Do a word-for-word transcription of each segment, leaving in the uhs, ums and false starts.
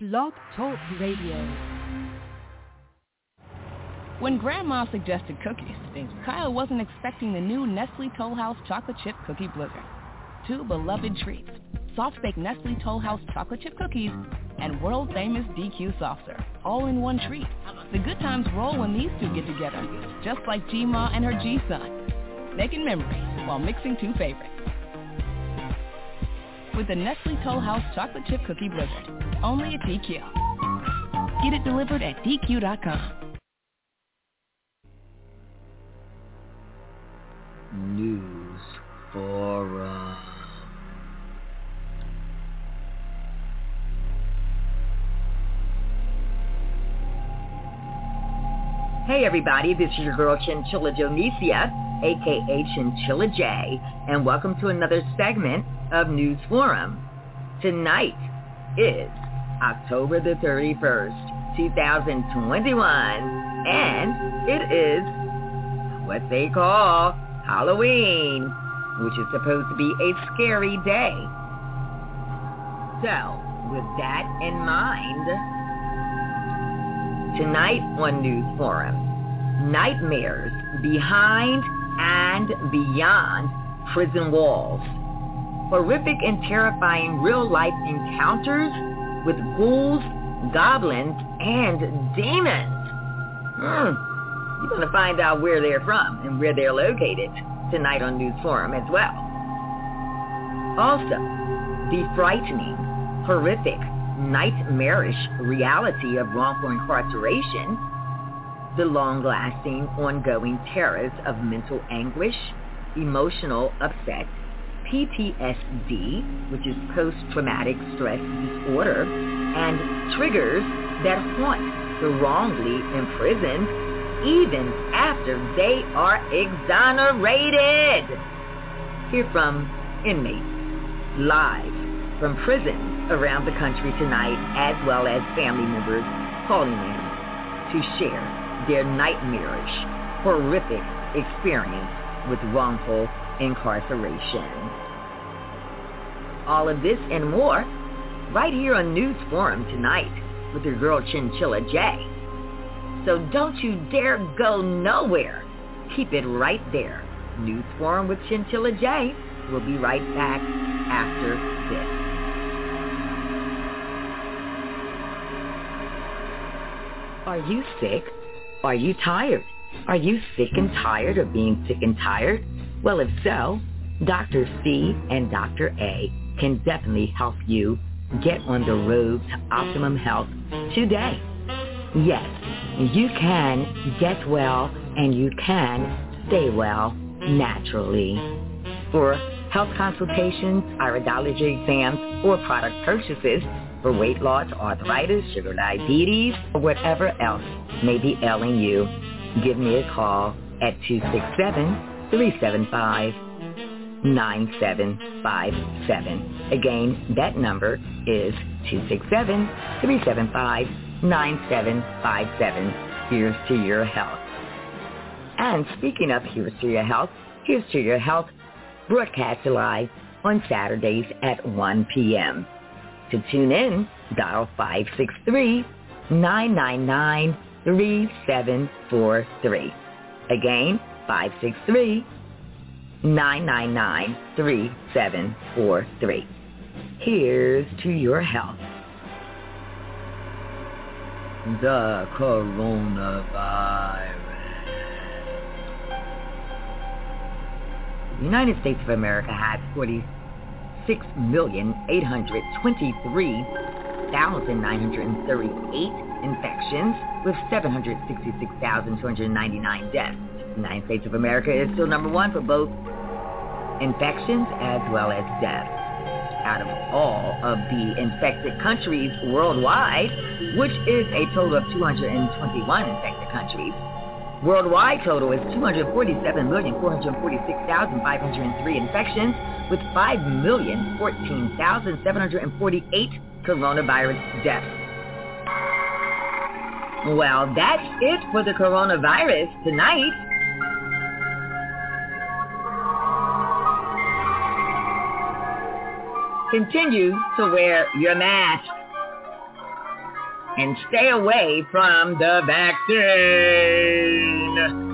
Blog Talk Radio. When Grandma suggested cookies, Kyle wasn't expecting the new Nestle Toll House Chocolate Chip Cookie Blizzard. Two beloved treats, soft-baked Nestle Toll House Chocolate Chip Cookies and world-famous D Q Soft Serve, all in one treat. The good times roll when these two get together, just like G-Ma and her G-Son, making memories while mixing two favorites. With the Nestle Toll House Chocolate Chip Cookie Blizzard, only at D Q. Get it delivered at D Q dot com. News Forum. Hey everybody, this is your girl Chinchilla Jonicia, aka Chinchilla J, and welcome to another segment of News Forum. Tonight is October the thirty-first, two thousand twenty-one, and it is what they call Halloween, which is supposed to be a scary day. So, with that in mind, tonight on News Forum, nightmares behind and beyond prison walls. Horrific and terrifying real-life encounters with ghouls, goblins, and demons. Hmm. You're going to find out where they're from and where they're located tonight on News Forum as well. Also, the frightening, horrific, nightmarish reality of wrongful incarceration, the long-lasting, ongoing terrors of mental anguish, emotional upset, P T S D, which is post-traumatic stress disorder, and triggers that haunt the wrongly imprisoned even after they are exonerated. Hear from inmates live from prisons around the country tonight, as well as family members calling in to share their nightmarish, horrific experience with wrongful incarceration. All of this and more right here on News Forum tonight with your girl Chinchilla J. So don't you dare go nowhere. Keep it right there. News Forum with Chinchilla J. We'll be right back after this. Are you sick? Are you tired? Are you sick and tired of being sick and tired? Well, if so, Doctor C and Doctor A can definitely help you get on the road to optimum health today. Yes, you can get well and you can stay well naturally. For health consultations, iridology exams, or product purchases for weight loss, arthritis, sugar diabetes, or whatever else may be ailing you, give me a call at two six seven, three seven five, nine seven five seven. Again, that number is two six seven, three seven five, nine seven five seven. Here's to your health. And speaking of Here's to Your Health, Here's to Your Health broadcast live on Saturdays at one p.m. To tune in, dial five six three, nine nine nine, three seven four three. Again, five six three, nine nine nine, three seven four three. Here's to your health. The coronavirus. The United States of America has forty-six million, eight hundred twenty-three thousand, nine hundred thirty-eight infections with seven hundred sixty-six thousand, two hundred ninety-nine deaths. The United States of America is still number one for both infections as well as deaths. Out of all of the infected countries worldwide, which is a total of two hundred twenty-one infected countries, worldwide total is two hundred forty-seven million, four hundred forty-six thousand, five hundred three infections with five million, fourteen thousand, seven hundred forty-eight coronavirus deaths. Well, that's it for the coronavirus tonight. Continue to wear your mask. and stay away from the vaccine.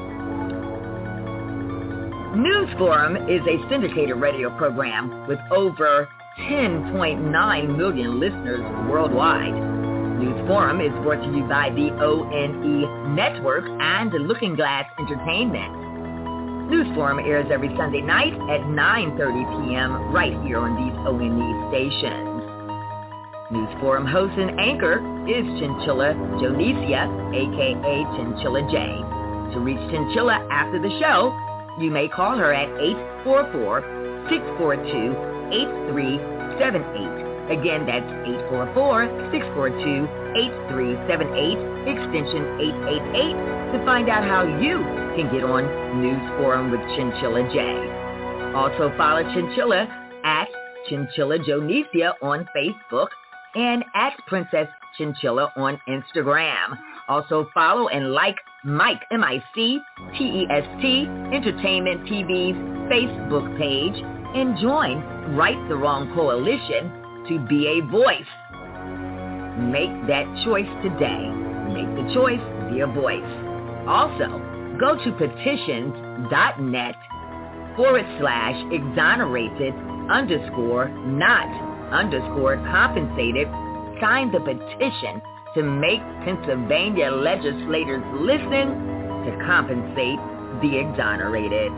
News Forum is a syndicated radio program with over ten point nine million listeners worldwide. News Forum is brought to you by the O N E Network and Looking Glass Entertainment. News Forum airs every Sunday night at nine thirty p.m. right here on these O N E stations. News Forum host and anchor is Chinchilla Jonicia, a k a. Chinchilla J. To reach Chinchilla after the show, you may call her at eight four four, six four two, eight three seven eight. Again, that's eight four four, six four two, eight three seven eight, extension eight eight eight, to find out how you can get on News Forum with Chinchilla J. Also follow Chinchilla at Chinchilla Jonicia on Facebook and at Princess Chinchilla on Instagram. Also follow and like Mike, M I C T E S T, Entertainment T V's Facebook page, and join Right the Wrong Coalition to be a voice. Make that choice today. Make the choice, be a voice. Also, go to petitions.net forward slash exonerated underscore not underscore compensated. Sign the petition to make Pennsylvania legislators listen to compensate the exonerated.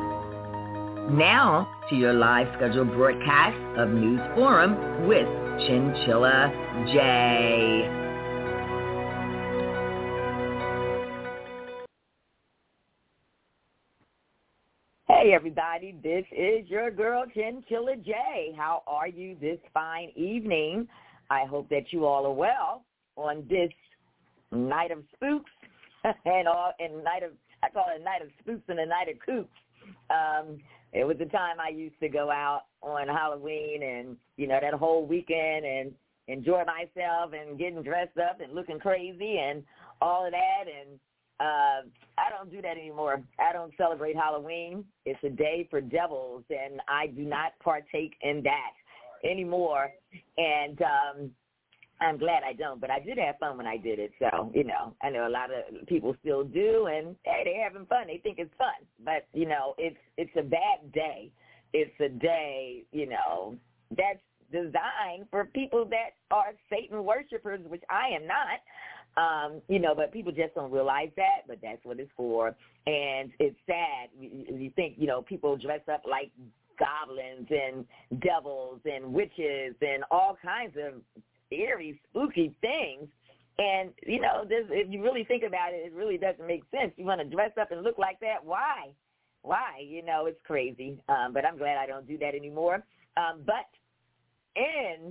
Now to your live scheduled broadcast of News Forum with Chinchilla J. Hey everybody, this is your girl Chinchilla J. How are you this fine evening? I hope that you all are well on this night of spooks and all and night of I call it a night of spooks and a night of kooks. Um, it was the time I used to go out on Halloween and, you know, that whole weekend and enjoy myself and getting dressed up and looking crazy and all of that. And uh, I don't do that anymore. I don't celebrate Halloween. It's a day for devils, and I do not partake in that anymore. And um, I'm glad I don't, but I did have fun when I did it. So, you know, I know a lot of people still do, and, hey, they're having fun. They think it's fun. But, you know, it's it's a bad day. It's a day, you know, that's designed for people that are Satan worshipers, which I am not. Um, you know, but people just don't realize that, but that's what it's for. And it's sad. You think, you know, people dress up like goblins and devils and witches and all kinds of eerie, spooky things. And, you know, this, if you really think about it, it really doesn't make sense. You want to dress up and look like that? Why? Why? You know, it's crazy. Um, but I'm glad I don't do that anymore. Um, but in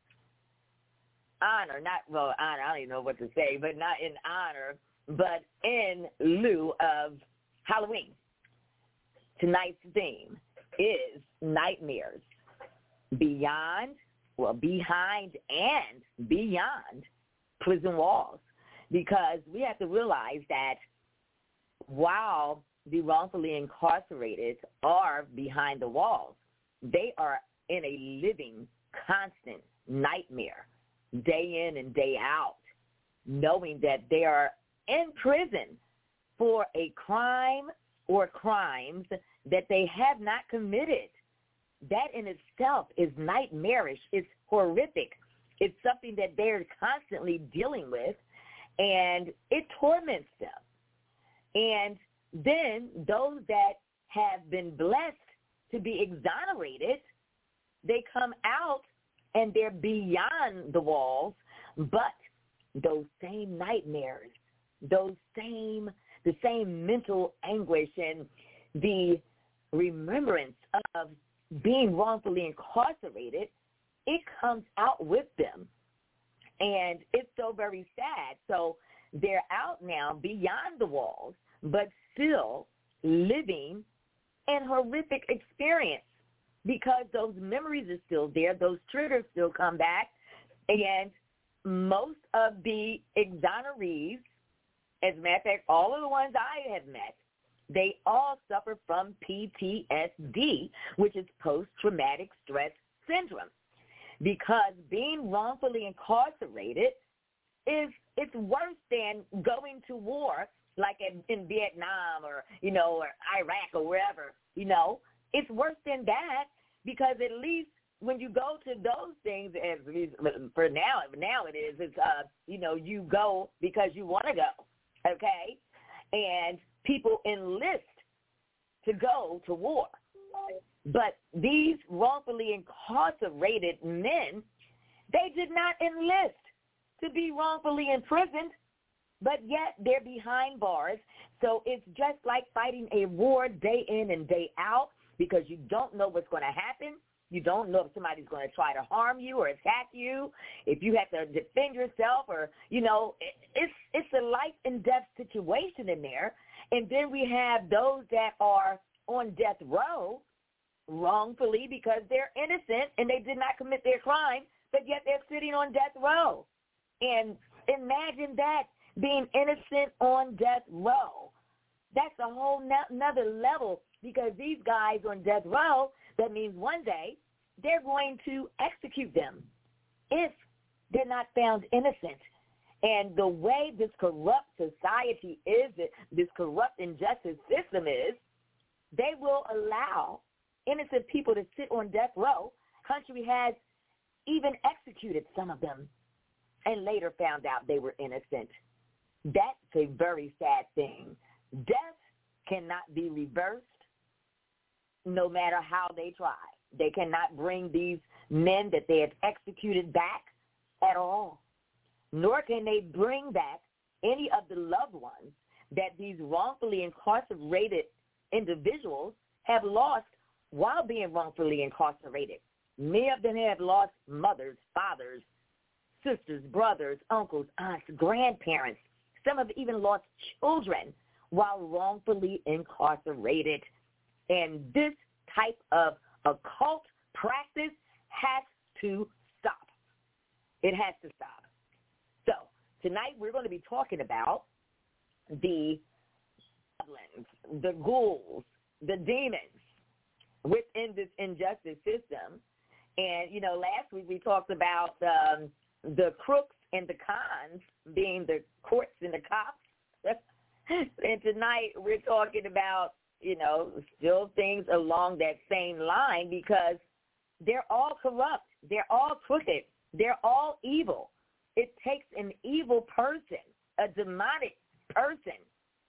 honor, not, well, honor, I don't even know what to say, but not in honor, but in lieu of Halloween, tonight's theme is nightmares beyond, well, behind and beyond prison walls, because we have to realize that while the wrongfully incarcerated are behind the walls, they are in a living, constant nightmare, day in and day out, knowing that they are in prison for a crime or crimes that they have not committed. That in itself is nightmarish. It's horrific. It's something that they're constantly dealing with, and it torments them. And then those that have been blessed to be exonerated, they come out and they're beyond the walls, but those same nightmares, those same, the same mental anguish and the remembrance of being wrongfully incarcerated, it comes out with them. And it's so very sad. So they're out now beyond the walls, but still living an horrific experience because those memories are still there. Those triggers still come back. And most of the exonerees, as a matter of fact, all of the ones I have met, they all suffer from P T S D, which is post-traumatic stress syndrome. Because being wrongfully incarcerated is it's worse than going to war like in, in Vietnam or, you know, or Iraq or wherever, you know. It's worse than that because at least when you go to those things, as for now, now it is, it's, uh, you know, you go because you want to go, okay? And people enlist to go to war. But these wrongfully incarcerated men, they did not enlist to be wrongfully imprisoned, but yet they're behind bars. So it's just like fighting a war day in and day out because you don't know what's going to happen. You don't know if somebody's going to try to harm you or attack you, if you have to defend yourself or, you know, it's it's a life and death situation in there. And then we have those that are on death row wrongfully because they're innocent and they did not commit their crime, but yet they're sitting on death row. And imagine that, being innocent on death row. That's a whole no- another level because these guys on death row, that means one day they're going to execute them if they're not found innocent. And the way this corrupt society is, this corrupt injustice system is, they will allow innocent people to sit on death row. Country has even executed some of them and later found out they were innocent. That's a very sad thing. Death cannot be reversed no matter how they try. They cannot bring these men that they have executed back at all, nor can they bring back any of the loved ones that these wrongfully incarcerated individuals have lost while being wrongfully incarcerated. Many of them have lost mothers, fathers, sisters, brothers, uncles, aunts, grandparents. Some have even lost children while wrongfully incarcerated. And this type of occult practice has to stop. It has to stop. So tonight we're going to be talking about the goblins, the ghouls, the demons within this injustice system. And, you know, last week we talked about um, the crooks and the cons being the courts and the cops. And tonight we're talking about, you know, still things along that same line because they're all corrupt. They're all crooked. They're all evil. It takes an evil person, a demonic person,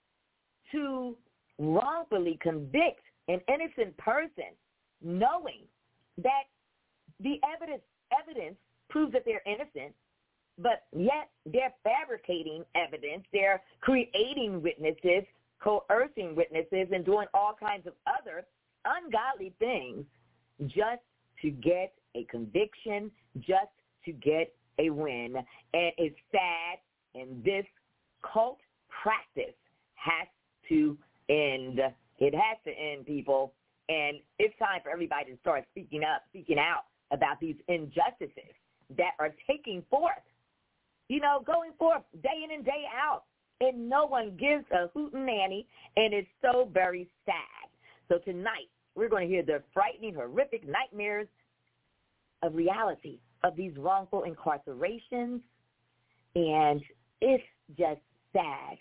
to wrongfully convict an innocent person knowing that the evidence evidence proves that they're innocent, but yet they're fabricating evidence. They're creating witnesses, coercing witnesses, and doing all kinds of other ungodly things just to get a conviction, just to get a win. And it's sad, and this cult practice has to end. It has to end, people. And it's time for everybody to start speaking up, speaking out about these injustices that are taking forth, you know, going forth day in and day out. And no one gives a hootenanny, and it's so very sad. So tonight, we're going to hear the frightening, horrific nightmares of reality of these wrongful incarcerations, and it's just sad.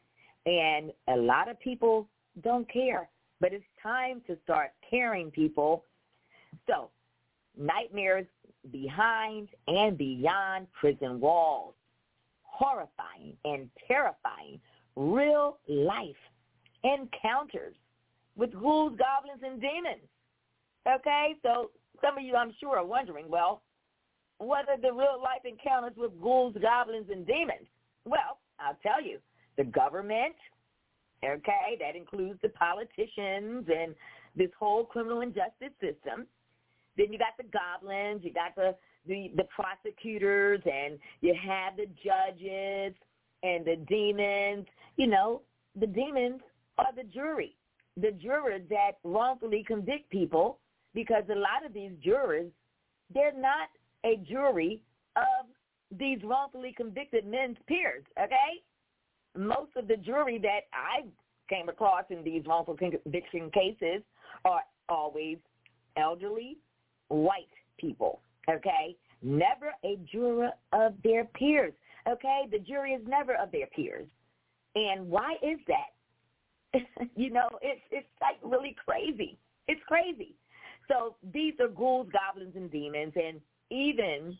And a lot of people don't care, but it's time to start caring, people. So, nightmares behind and beyond prison walls. Horrifying and terrifying real life encounters with ghouls, goblins, and demons. Okay, so some of you, I'm sure, are wondering, well, what are the real life encounters with ghouls, goblins, and demons? Well, I'll tell you, the government, okay, that includes the politicians and this whole criminal injustice system. Then you got the goblins, you got the The, the prosecutors, and you have the judges and the demons. You know, the demons are the jury, the jurors that wrongfully convict people, because a lot of these jurors, they're not a jury of these wrongfully convicted men's peers, okay? Most of the jury that I came across in these wrongful conviction cases are always elderly, white people. Okay, never a juror of their peers. okay? The jury is never of their peers. And why is that? You know, it's it's like really crazy. It's crazy. So these are ghouls, goblins, and demons, and even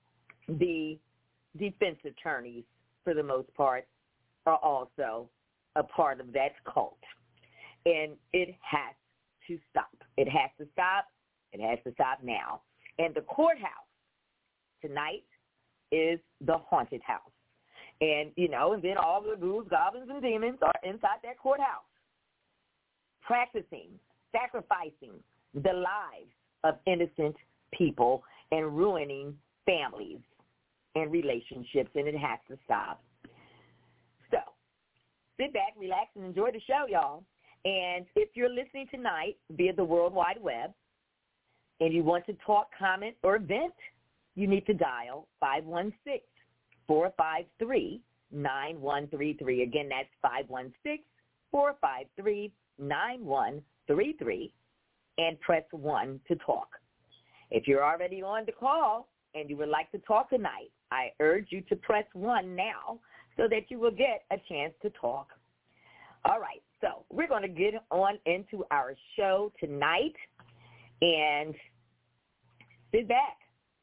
the defense attorneys, for the most part, are also a part of that cult. And it has to stop. It has to stop. It has to stop now. And the courthouse tonight is the haunted house. And, you know, and then all the ghouls, goblins, and demons are inside that courthouse, practicing, sacrificing the lives of innocent people and ruining families and relationships, and it has to stop. So sit back, relax, and enjoy the show, y'all. And if you're listening tonight via the World Wide Web and you want to talk, comment, or vent, you need to dial five one six, four five three, nine one three three. Again, that's five one six, four five three, nine one three three, and press one to talk. If you're already on the call and you would like to talk tonight, I urge you to press one now so that you will get a chance to talk. All right, so we're going to get on into our show tonight, and sit back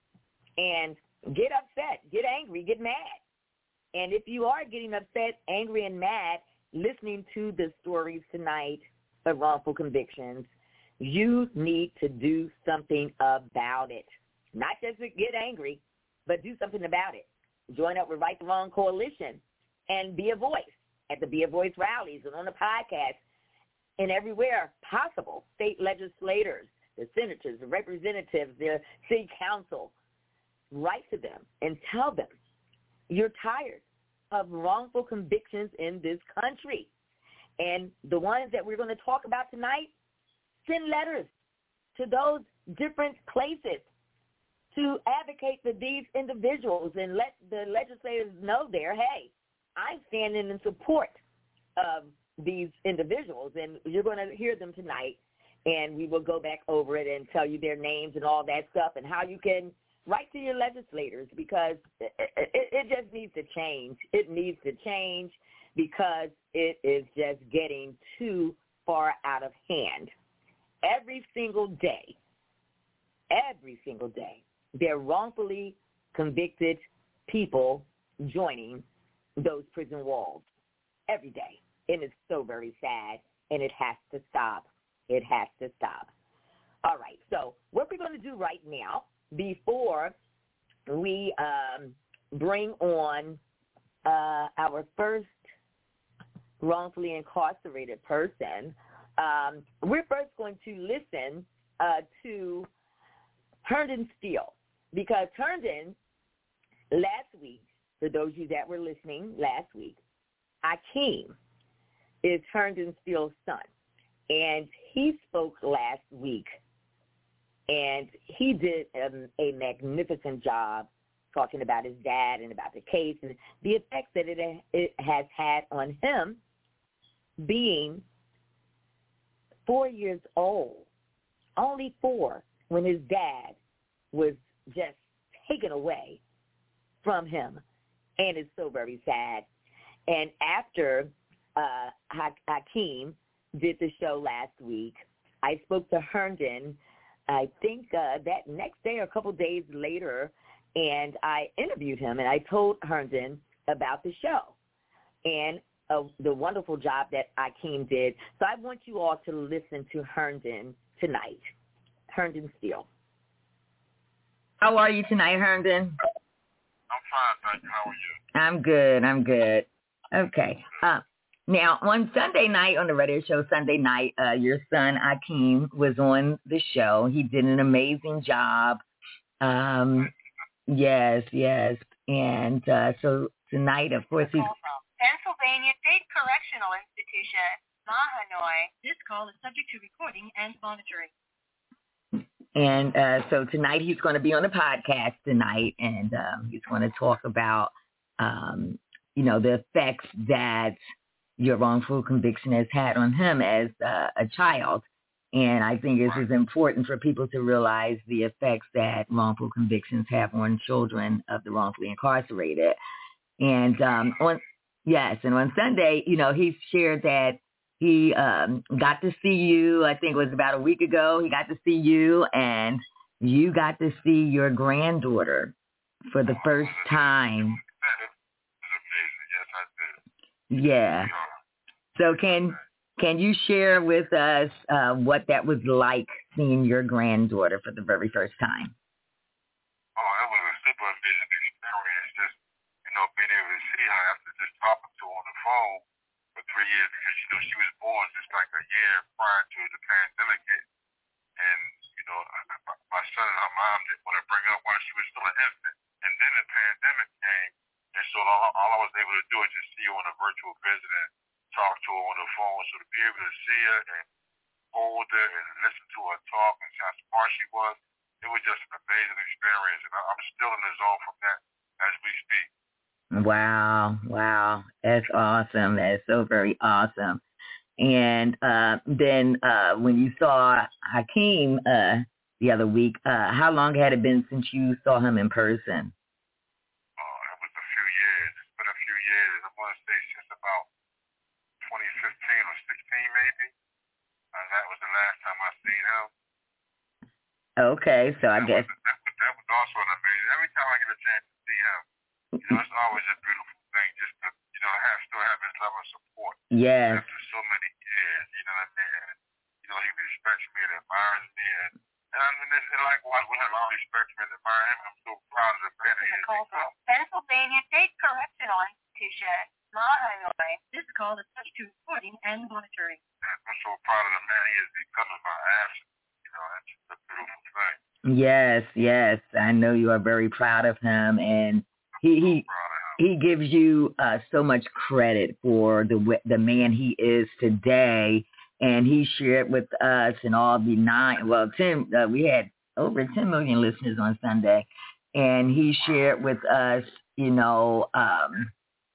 and get upset, get angry, get mad. And if you are getting upset, angry, and mad listening to the stories tonight of wrongful convictions, you need to do something about it. Not just get angry, but do something about it. Join up with Right the Wrong Coalition and be a voice at the Be a Voice rallies and on the podcast and everywhere possible. State legislators, the senators, the representatives, the city council, write to them and tell them you're tired of wrongful convictions in this country. And the ones that we're going to talk about tonight, send letters to those different places to advocate for these individuals and let the legislators know there, hey, I'm standing in support of these individuals, and you're going to hear them tonight, and we will go back over it and tell you their names and all that stuff and how you can write to your legislators, because it, it, it just needs to change. It needs to change because it is just getting too far out of hand. Every single day, every single day, there are wrongfully convicted people joining those prison walls every day. And it's so very sad, and it has to stop. It has to stop. All right, so what we're going to do right now, before we um, bring on uh, our first wrongfully incarcerated person, um, we're first going to listen uh, to Herndon Steele, because Herndon, last week, for those of you that were listening last week, Akeem is Herndon Steele's son, and he spoke last week, and he did um, a magnificent job talking about his dad and about the case and the effects that it, it has had on him being four years old, only four, when his dad was just taken away from him. And it's so very sad. And after uh, Akeem did the show last week, I spoke to Herndon, I think uh, that next day or a couple days later, and I interviewed him, and I told Herndon about the show and uh, the wonderful job that Akeem did. So I want you all to listen to Herndon tonight. Herndon Steele. How are you tonight, Herndon? I'm fine, thank you. How are you? I'm good. I'm good. Okay. Uh, now, on Sunday night, on the radio show Sunday night, uh, your son, Akeem, was on the show. He did an amazing job. Um, yes, yes. And uh, so tonight, of course, he's... Pennsylvania State Correctional Institution, Mahanoy. This call is subject to recording and monitoring. And uh, so tonight he's going to be on the podcast tonight, and um, he's going to talk about, um, you know, the effects that your wrongful conviction has had on him as uh, a child. And I think this is important for people to realize the effects that wrongful convictions have on children of the wrongfully incarcerated. And um, on yes, and on Sunday, you know, he shared that he um, got to see you. I think it was about a week ago. He got to see you, and you got to see your granddaughter for the first time. Yeah. So can can you share with us uh, what that was like seeing your granddaughter for the very first time? Oh, it was a super amazing experience. Just, you know, being able to see her after just talking to her on the phone for three years because, you know, she was born just like a year prior to the pandemic hit. And, you know, my son and her mom didn't want to bring her up while she was still an infant. And then the pandemic came, and so all, all I was able to do was just see her on a virtual visit and talk to her on the phone. So to be able to see her and hold her and listen to her talk and see how smart she was, it was just an amazing experience. And I'm still in the zone from that as we speak. Wow, wow. That's awesome. That's so very awesome. And uh, then uh, when you saw Hakeem uh, the other week, uh, how long had it been since you saw him in person? Oh, it was a few years. It's been a few years. I want to say since about twenty fifteen or sixteen maybe. Uh, that was the last time I seen him. Okay, so I that guess. Was, that, was, that was also an amazing. Every time I get a chance to see him, you know, it's always a beautiful thing just to, you know, have still have his love and support. Yes. After so many years, you know what I mean? And, you know, he respects me and admires me. And, and I mean, and likewise, when I respect me and admire him, I'm so proud of the man he is. Pennsylvania State Correctional Institution, Mahanoy. This call is subject to recording and monitoring. I'm so proud of the man he is because of my absence. You know, that's just a beautiful thing. Yes, yes. I know you are very proud of him, and he he he gives you uh, so much credit for the the man he is today. And he shared with us and all the nine, well, ten, uh, we had over ten million listeners on Sunday, and he shared with us, you know, um,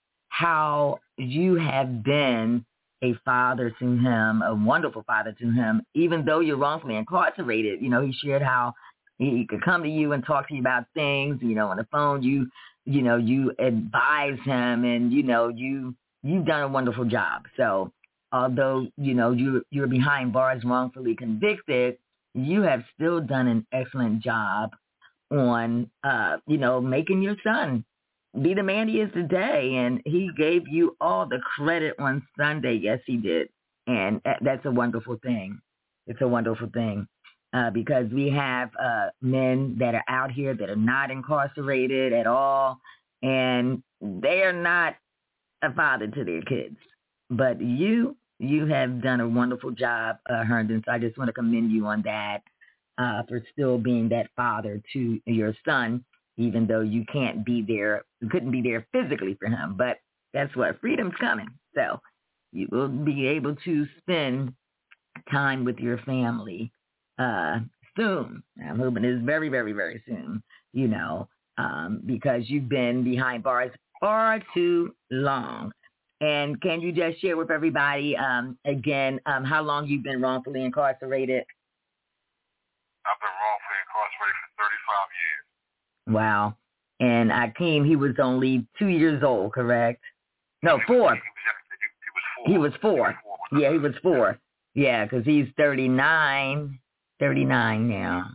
how you have been a father to him, a wonderful father to him, even though you're wrongfully incarcerated. You know, he shared how he could come to you and talk to you about things, you know, on the phone. You, you know, you advise him, and, you know, you, you've done a wonderful job. So although, you know, you, you're behind bars wrongfully convicted, you have still done an excellent job on, uh, you know, making your son be the man he is today. And he gave you all the credit on Sunday. Yes, he did. And that's a wonderful thing. It's a wonderful thing uh, because we have uh, men that are out here that are not incarcerated at all, and they are not a father to their kids. But you, you have done a wonderful job, uh, Herndon. So I just want to commend you on that uh, for still being that father to your son, even though you can't be there, you couldn't be there physically for him. But that's what, freedom's coming. So you will be able to spend time with your family uh, soon. I'm hoping it's very, very, very soon, you know, um, because you've been behind bars far too long. And can you just share with everybody, um, again, um, how long you've been wrongfully incarcerated? I've been wrongfully incarcerated for thirty-five years. Wow. And Hakeem, he was only two years old, correct? No, four. He was four. He was four. Yeah, he was four. Yeah, because he's thirty-nine. thirty-nine now.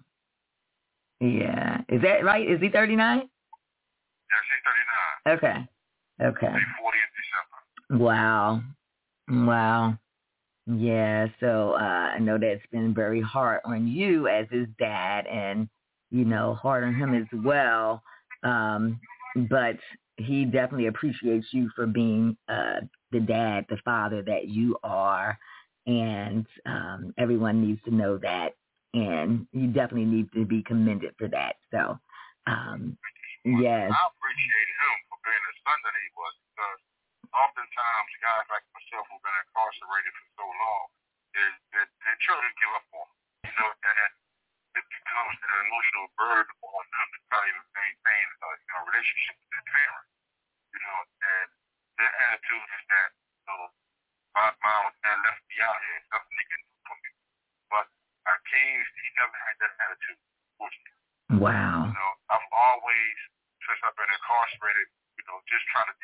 Yeah. Is that right? Is he thirty-nine? Yes, he's thirty-nine. Okay. Okay. He's forty in December. Wow. Wow. Yeah, so uh, I know that's been very hard on you as his dad, and, you know, hard on him as well. Um, but he definitely appreciates you for being uh, the dad, the father that you are. And um, everyone needs to know that. And you definitely need to be commended for that. So, um, yes. I appreciate him for being the son that he was, because oftentimes guys like myself who've been incarcerated for so long, is that their children give up on them. You know, and it becomes an emotional burden on them to try to even maintain a you know, relationship with their parents. You know, and their attitude is that, you know, my mom and dad left me out here, nothing they can do for me. But Hakeem, he never had that attitude, fortunately. Wow. You know, I've always, since I've been incarcerated, you know, just trying to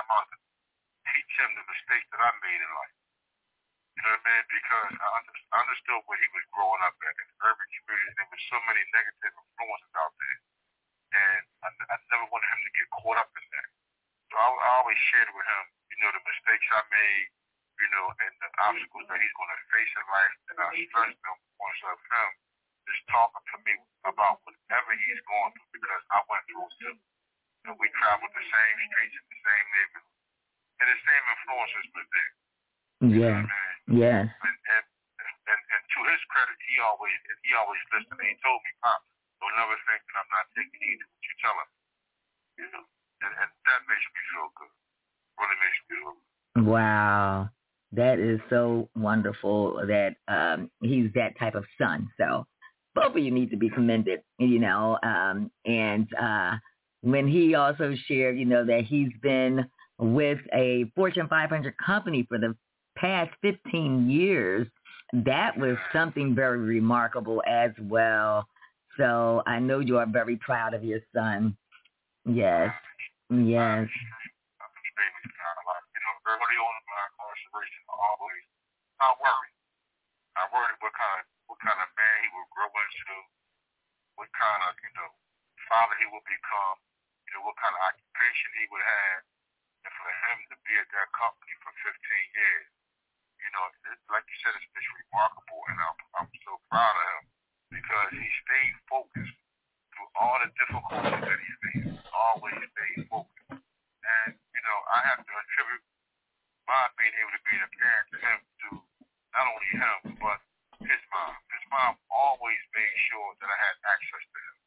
I'm out to teach him the mistakes that I made in life. You know what I mean? Because I, under, I understood where he was growing up at. In the urban community, there was so many negative influences out there. And I, I never wanted him to get caught up in that. So I, I always shared with him, you know, the mistakes I made, you know, and the obstacles that he's going to face in life. And I stressed him on of him just talking to me about whatever he's going through, because I went through it too. You know, we traveled the same streets in the same neighborhood. And the same influences was there. Yeah. You know what I mean? Yes. And, and, and, and to his credit, he always he always listened. He told me, Pop, don't never think that I'm not taking heed to what you tell him. You know, and, and that makes me feel good. Really makes me feel good. Wow. That is so wonderful that um, he's that type of son. So both of you need to be commended, you know. Um, and uh, when he also shared, you know, that he's been with a Fortune five hundred company for the past fifteen years, that was something very remarkable as well. So I know you are very proud of your son. Yes. Yes. Early on in my incarceration, I always, I worried. I worried what kind of, what kind of man he would grow into, what kind of, you know, father he would become, you know, what kind of occupation he would have, and for him to be at that company for fifteen years, you know, it, like you said, it's, it's remarkable, and I'm, I'm so proud of him because he stayed focused through all the difficulties that he faced. Always stayed focused, and you know, I have to attribute my being able to be a parent to him, to not only him, but his mom. His mom always made sure that I had access to him.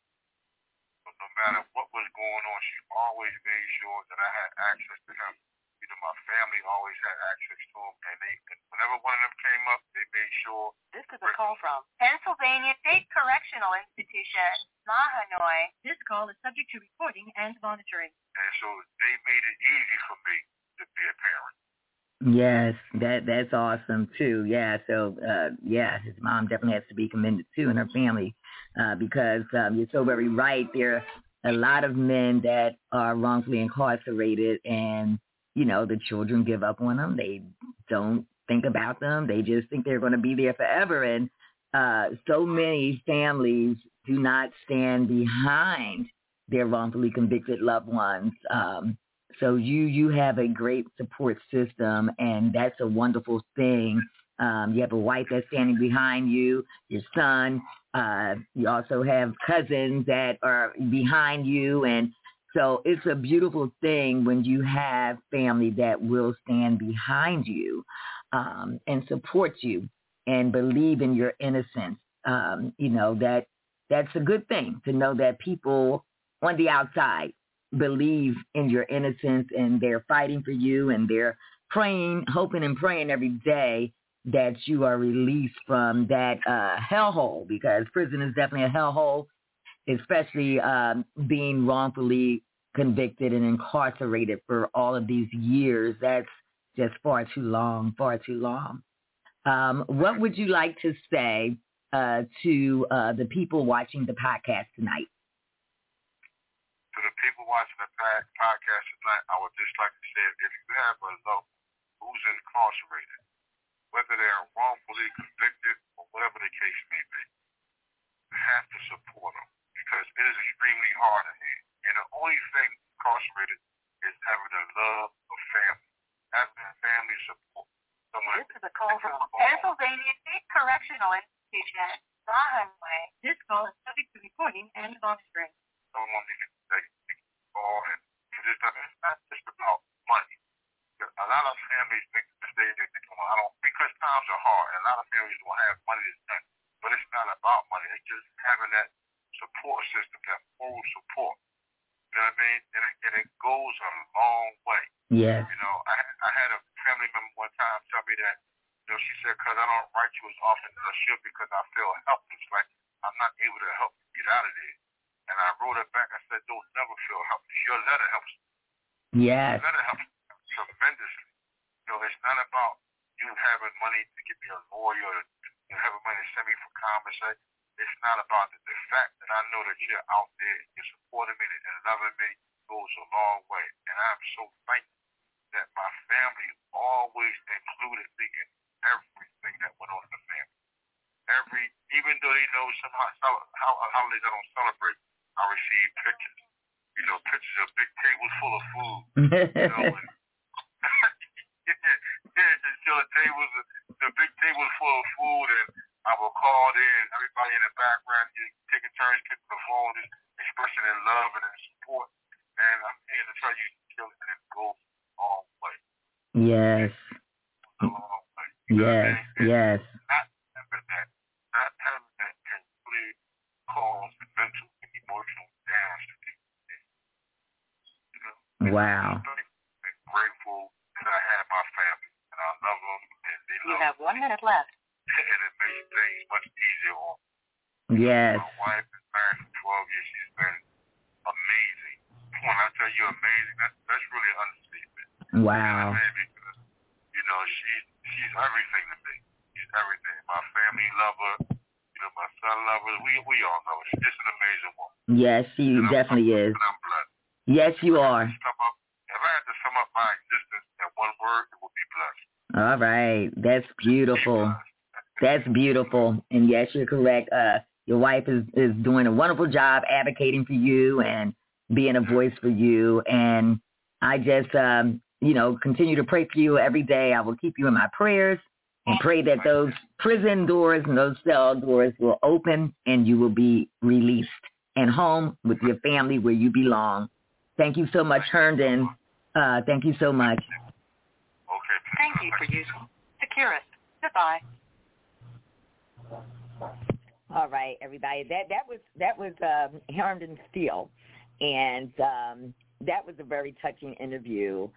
So no matter what was going on, she always made sure that I had access to him. You know, my family always had access to him, and they, and whenever one of them came up, they made sure. This is a call from Pennsylvania State Correctional Institution, Mahanoy. This call is subject to recording and monitoring. And so they made it easy for me to be a parent. Yes, that that's awesome too. Yeah, so uh, yeah, his mom definitely has to be commended too, and her family, uh, because um, you're so very right. There are a lot of men that are wrongfully incarcerated, and you know the children give up on them. They don't think about them. They just think they're going to be there forever, and uh, so many families do not stand behind their wrongfully convicted loved ones. Um, So you you have a great support system, and that's a wonderful thing. Um, you have a wife that's standing behind you, your son. Uh, you also have cousins that are behind you, and so it's a beautiful thing when you have family that will stand behind you um, and support you and believe in your innocence. Um, you know that that's a good thing to know that people on the outside believe in your innocence, and they're fighting for you, and they're praying, hoping and praying every day that you are released from that uh, hellhole, because prison is definitely a hellhole, especially um, being wrongfully convicted and incarcerated for all of these years. That's just far too long, far too long. Um, what would you like to say uh, to uh, the people watching the podcast tonight? To the people watching the podcast tonight, I would just like to say, if you have a loved one who's incarcerated, whether they're wrongfully convicted or whatever the case may be, you have to support them, because it is extremely hard in here. And the only thing incarcerated is having the love of family, having family support. Someone this is a call from Pennsylvania State Correctional Institution, Mahanoy. This call is subject to recording and monitoring. Someone you can take call, and it's not just about money. A lot of families make the mistake that they come on, I don't, because times are hard, and a lot of families don't have money to spend. But it's not about money. It's just having that support system, that moral support. You know what I mean? And it, and it goes a long way. Yes. You know, I I had a family member one time tell me that, you know, she said, because I don't write you as often as I should because I feel helpless, like I'm not able to help you get out of there. And I wrote her back. I said, don't never feel helpless. Your letter helps. Yes. Your letter helps tremendously. You know, it's not about you having money to get me a lawyer, you know, having money to send me for conversation. It's not about the, the fact that I know that you're out there and you're supporting me and loving me goes a long way. And I'm so thankful family always included me in everything that went on in the family. Every, even though they know some how, how holidays I don't celebrate, I receive pictures. You know, pictures of big tables full of food. You know, and yeah, just show the tables, the big tables full of food, and I will call in everybody in the background, you taking turns picking the phone, just expressing their love and their support. And I'm here to tell you, children, it goes a long way. Yes. A long way. Yes. Yes. Not having that, not having that can really cause mental and emotional damage to people. You know. Wow. I'm grateful that I have my family, and I love them, and they love me. You have one minute left. And it makes things much easier on me. Yes. My wife is married for twelve years. She's been amazing. When I tell you amazing, that's, that's really an understatement. Wow. You know, because, you know, she, she's everything to me. She's everything. My family love her. You know, my son love her. We, we all love her. She's just an amazing woman. Yes, she and definitely I'm, is. And I'm blessed. Yes, you if are. I up, if I had to sum up my existence in one word, it would be blessed. All right. That's beautiful. That's beautiful. And yes, you're correct. Uh, your wife is, is doing a wonderful job advocating for you and being a voice for you. And I just, um, you know, continue to pray for you every day. I will keep you in my prayers and pray that those prison doors and those cell doors will open and you will be released and home with your family where you belong. Thank you so much, Herndon. Uh, thank you so much. Okay. Thank you for using Securus. Goodbye. All right, everybody. That that was that was um, Herndon Steele, and um, that was a very touching interview.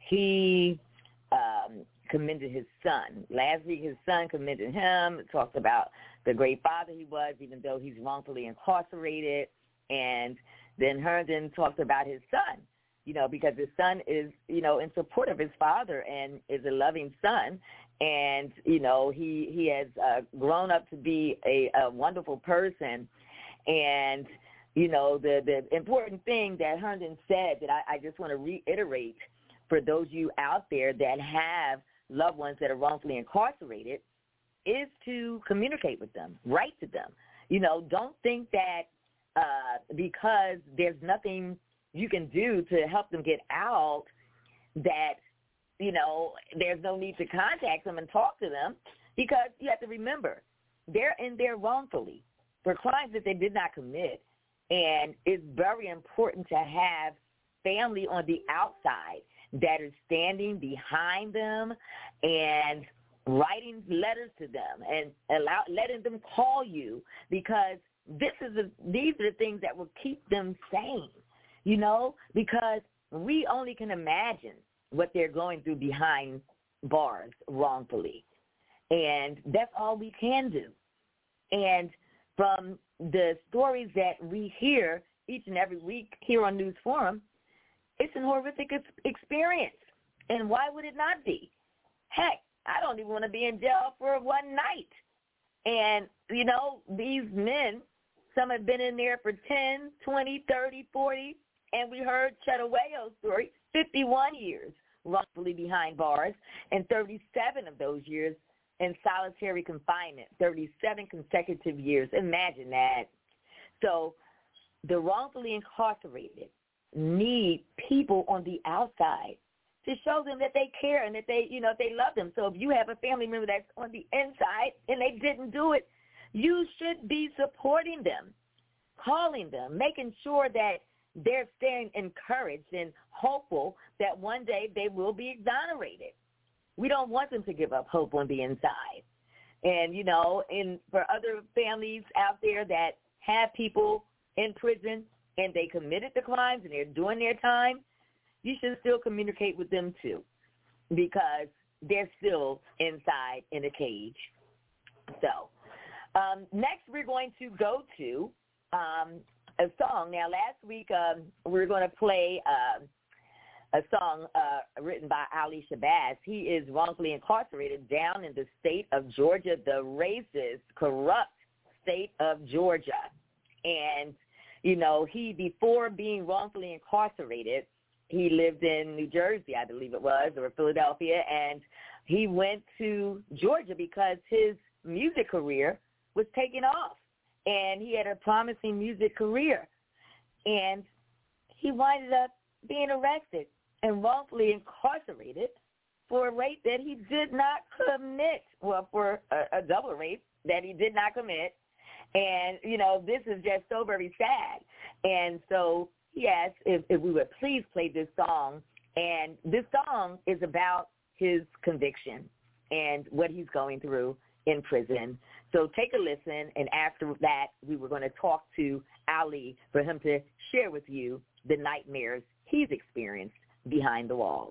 He um, commended his son. Last week, his son commended him. Talked about the great father he was, even though he's wrongfully incarcerated. And then Herndon talked about his son, you know, because his son is, you know, in support of his father and is a loving son. And, you know, he, he has uh, grown up to be a, a wonderful person. And, you know, the, the important thing that Herndon said that I, I just want to reiterate for those of you out there that have loved ones that are wrongfully incarcerated is to communicate with them, write to them. You know, don't think that uh, because there's nothing you can do to help them get out that, you know, there's no need to contact them and talk to them, because you have to remember, they're in there wrongfully for crimes that they did not commit. And it's very important to have family on the outside that is standing behind them and writing letters to them and allow, letting them call you, because this is a, these are the things that will keep them sane, you know, because we only can imagine what they're going through behind bars wrongfully. And that's all we can do. And from the stories that we hear each and every week here on News Forum, it's an horrific experience. And why would it not be? Heck, I don't even want to be in jail for one night. And, you know, these men, some have been in there for ten, twenty, thirty, forty, and we heard Chedawayo's story, fifty-one years wrongfully behind bars, and thirty-seven of those years in solitary confinement, thirty-seven consecutive years. Imagine that. So the wrongfully incarcerated need people on the outside to show them that they care and that they, you know, they love them. So if you have a family member that's on the inside and they didn't do it, you should be supporting them, calling them, making sure that they're staying encouraged and hopeful that one day they will be exonerated. We don't want them to give up hope on the inside. And, you know, and for other families out there that have people in prison and they committed the crimes and they're doing their time, you should still communicate with them too, because they're still inside in a cage. So um, next we're going to go to um, a song. Now, last week um, we were going to play uh, a song uh, written by Ali Shabazz. He is wrongfully incarcerated down in the state of Georgia, the racist, corrupt state of Georgia. And, you know, he, before being wrongfully incarcerated, he lived in New Jersey, I believe it was, or Philadelphia, and he went to Georgia because his music career was taking off, and he had a promising music career. And he winded up being arrested and wrongfully incarcerated for a rape that he did not commit, well, for a, a double rape that he did not commit. And, you know, this is just so very sad. And so he asked if, if we would please play this song. And this song is about his conviction and what he's going through in prison. So take a listen, and after that, we were going to talk to Ali for him to share with you the nightmares he's experienced behind the walls.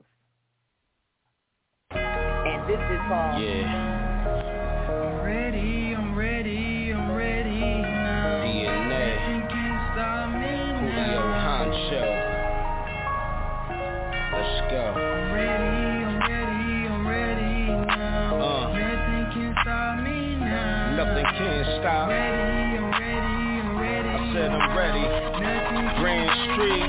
And this is called... Yeah. I'm ready, I'm ready, I'm ready now. D N A. Nothing can stop me now. Julio Hancho. Let's go. I'm ready, I'm ready, I'm ready now. Uh. Nothing can stop me now. Nothing can stop. Ready, I'm ready, I'm ready. I said I'm ready. Nothing Grand Street.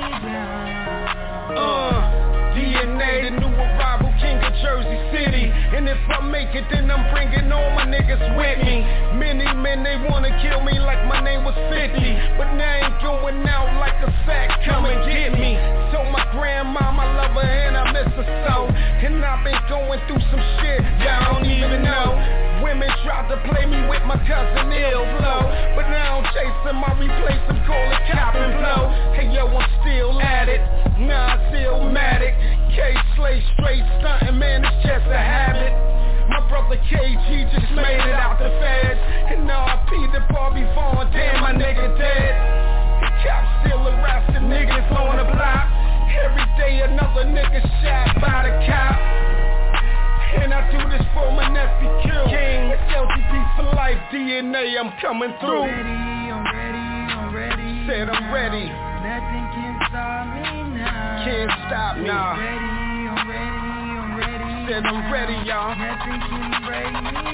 Uh. D N A, the new arrival, king of Jersey City. And if I make it, then I'm bringing all my niggas with me. Many men, they wanna kill me like my name was fifty. But now I ain't going out like a sack, come and get me. So my grandma, I love her and I miss her so. And I've been going through some shit I don't even know. Women tried to play me with my cousin Ill Flow, but now I'm chasing my replacement, call it cop and blow. Hey yo, I'm still at it, nah, I still mad it. K-Slay straight stunting, man, it's just a habit. My brother K G just made it out the feds. And now I P the Bobby Vaughn, damn my nigga dead. The cops still arresting niggas on the block. Every day another nigga shot by the cop. And I do this for my nephew Q King. It's L G B for life, D N A, I'm coming through. I'm ready, I'm ready, I'm ready. Said I'm ready. Nothing can stop me now. Can't stop me. Nah. I'm ready, I'm ready, I'm ready. Said I'm ready, y'all. Nothing can break me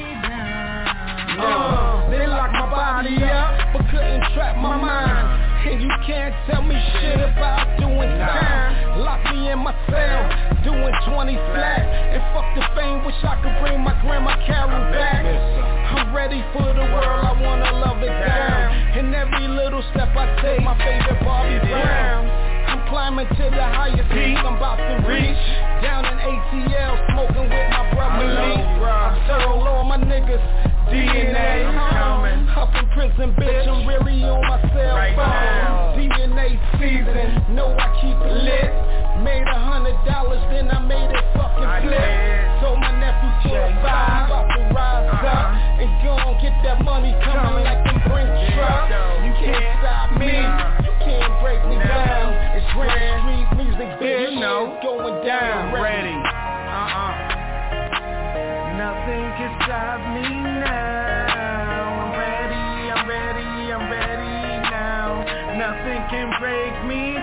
down. Uh, they locked my body up, but couldn't trap my mind. And you can't tell me shit about doing time. Lock me in my cell, doing twenty flat. And fuck the fame, wish I could bring my grandma Carol back. I'm ready for the world, I wanna love it down. And every little step I take, my favorite Bobby Brown. I'm climbing to the highest peak I'm about to reach. Down in A T L, smoking with my brother Lee. I told all my niggas, D N A. Up in prison, bitch, I'm really on my cell phone. D N A season, know I keep it lit. Made a hundred dollars, then I made it fucking flip. So my nephew four five, about to rise up and go and get that money coming like them brink trucks. You can't stop me, you can't break me down. It's Grand Street music, bitch, you know, going down. Ready, uh-uh. Nothing can stop me now. I'm ready, I'm ready, I'm ready now. Nothing can break me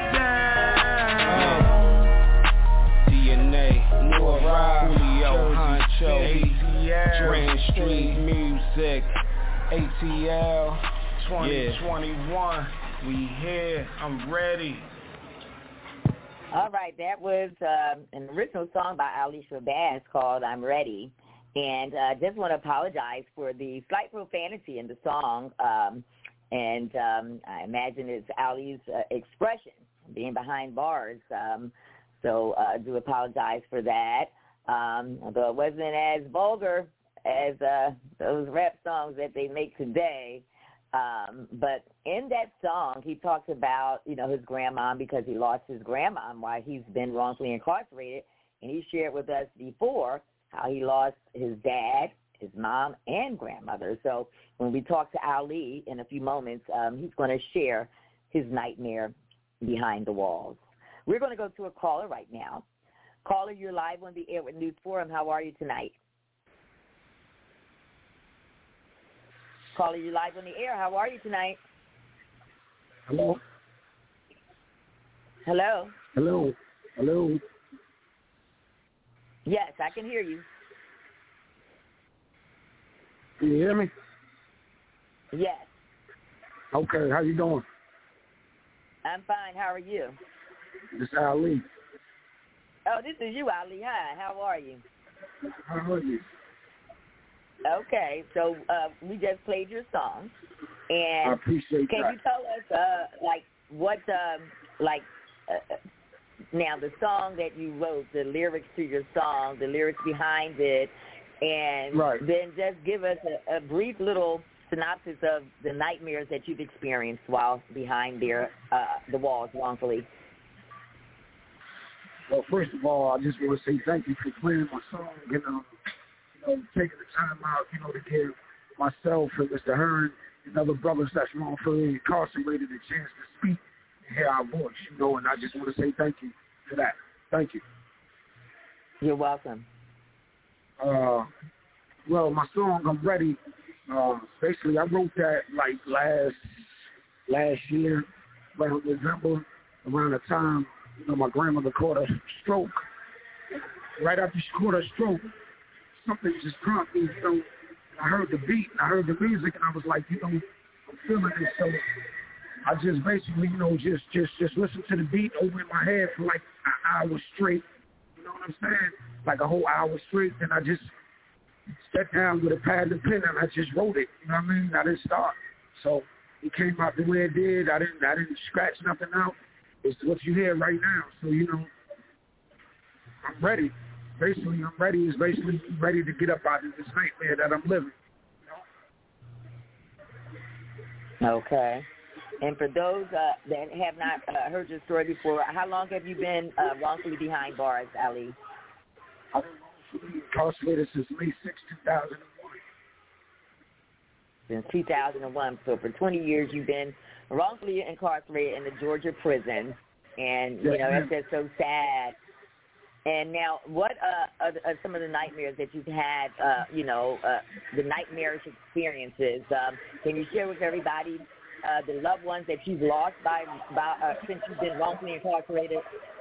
down. Uh, D N A, new arrival, Julio Hancho, A T L, Grand Street music, A T L, twenty twenty-one, yeah. We here, I'm ready. All right, that was uh, an original song by Ali Shabazz called I'm Ready. And I uh, just want to apologize for the slight profanity in the song. Um, and um, I imagine it's Ali's uh, expression, being behind bars. Um, so I uh, do apologize for that. Um, although it wasn't as vulgar as uh, those rap songs that they make today. Um, but in that song, he talks about, you know, his grandma because he lost his grandma and why he's been wrongfully incarcerated. And he shared with us before how he lost his dad, his mom, and grandmother. So when we talk to Ali in a few moments, um, he's going to share his nightmare behind the walls. We're going to go to a caller right now. Caller, you're live on the air with News Forum. How are you tonight? Caller, you're live on the air. How are you tonight? Hello? Hello? Hello? Hello? Yes, I can hear you. Can you hear me? Yes. Okay, how you doing? I'm fine. How are you? This is Ali. Oh, this is you, Ali. Hi, how are you? How are you? Okay, so uh, we just played your song, and I appreciate can that. you tell us, uh, like, what, um, like, uh, now the song that you wrote, the lyrics to your song, the lyrics behind it, and right. then just give us a, a brief little synopsis of the nightmares that you've experienced while behind their uh, the walls wrongfully. Well, first of all, I just want to say thank you for playing my song and um, you know, taking the time out, you know, to give myself and Mister Hearn and other brothers that's wrongfully incarcerated a chance to speak and hear our voice, you know, and I just want to say thank you for that. Thank you. You're welcome. Uh, well, my song, I'm Ready, uh, basically I wrote that like last last year, around November, around the time, you know, my grandmother caught a stroke. Right after she caught a stroke, something just prompted me, you know, I heard the beat, and I heard the music, and I was like, you know, I'm feeling this, so I just basically, you know, just just just listened to the beat over in my head for like an hour straight, you know what I'm saying? Like a whole hour straight, and I just sat down with a pad and pen, and I just wrote it, you know what I mean? I didn't start, so it came out the way it did. I didn't I didn't scratch nothing out. It's what you hear right now, so, you know, I'm ready. Basically, I'm ready. It's basically ready to get up out of this nightmare that I'm living. You know? Okay. And for those uh, that have not uh, heard your story before, how long have you been uh, wrongfully behind bars, Ali? I've been wrongfully incarcerated since May sixth, two thousand one. Since two thousand one. So for twenty years, you've been wrongfully incarcerated in the Georgia prison. And, you yes, know, ma'am. that's just so sad. And now, what uh, are, are some of the nightmares that you've had, uh, you know, uh, the nightmarish experiences? Um, can you share with everybody uh, the loved ones that you've lost by, by uh, since you've been wrongfully incarcerated?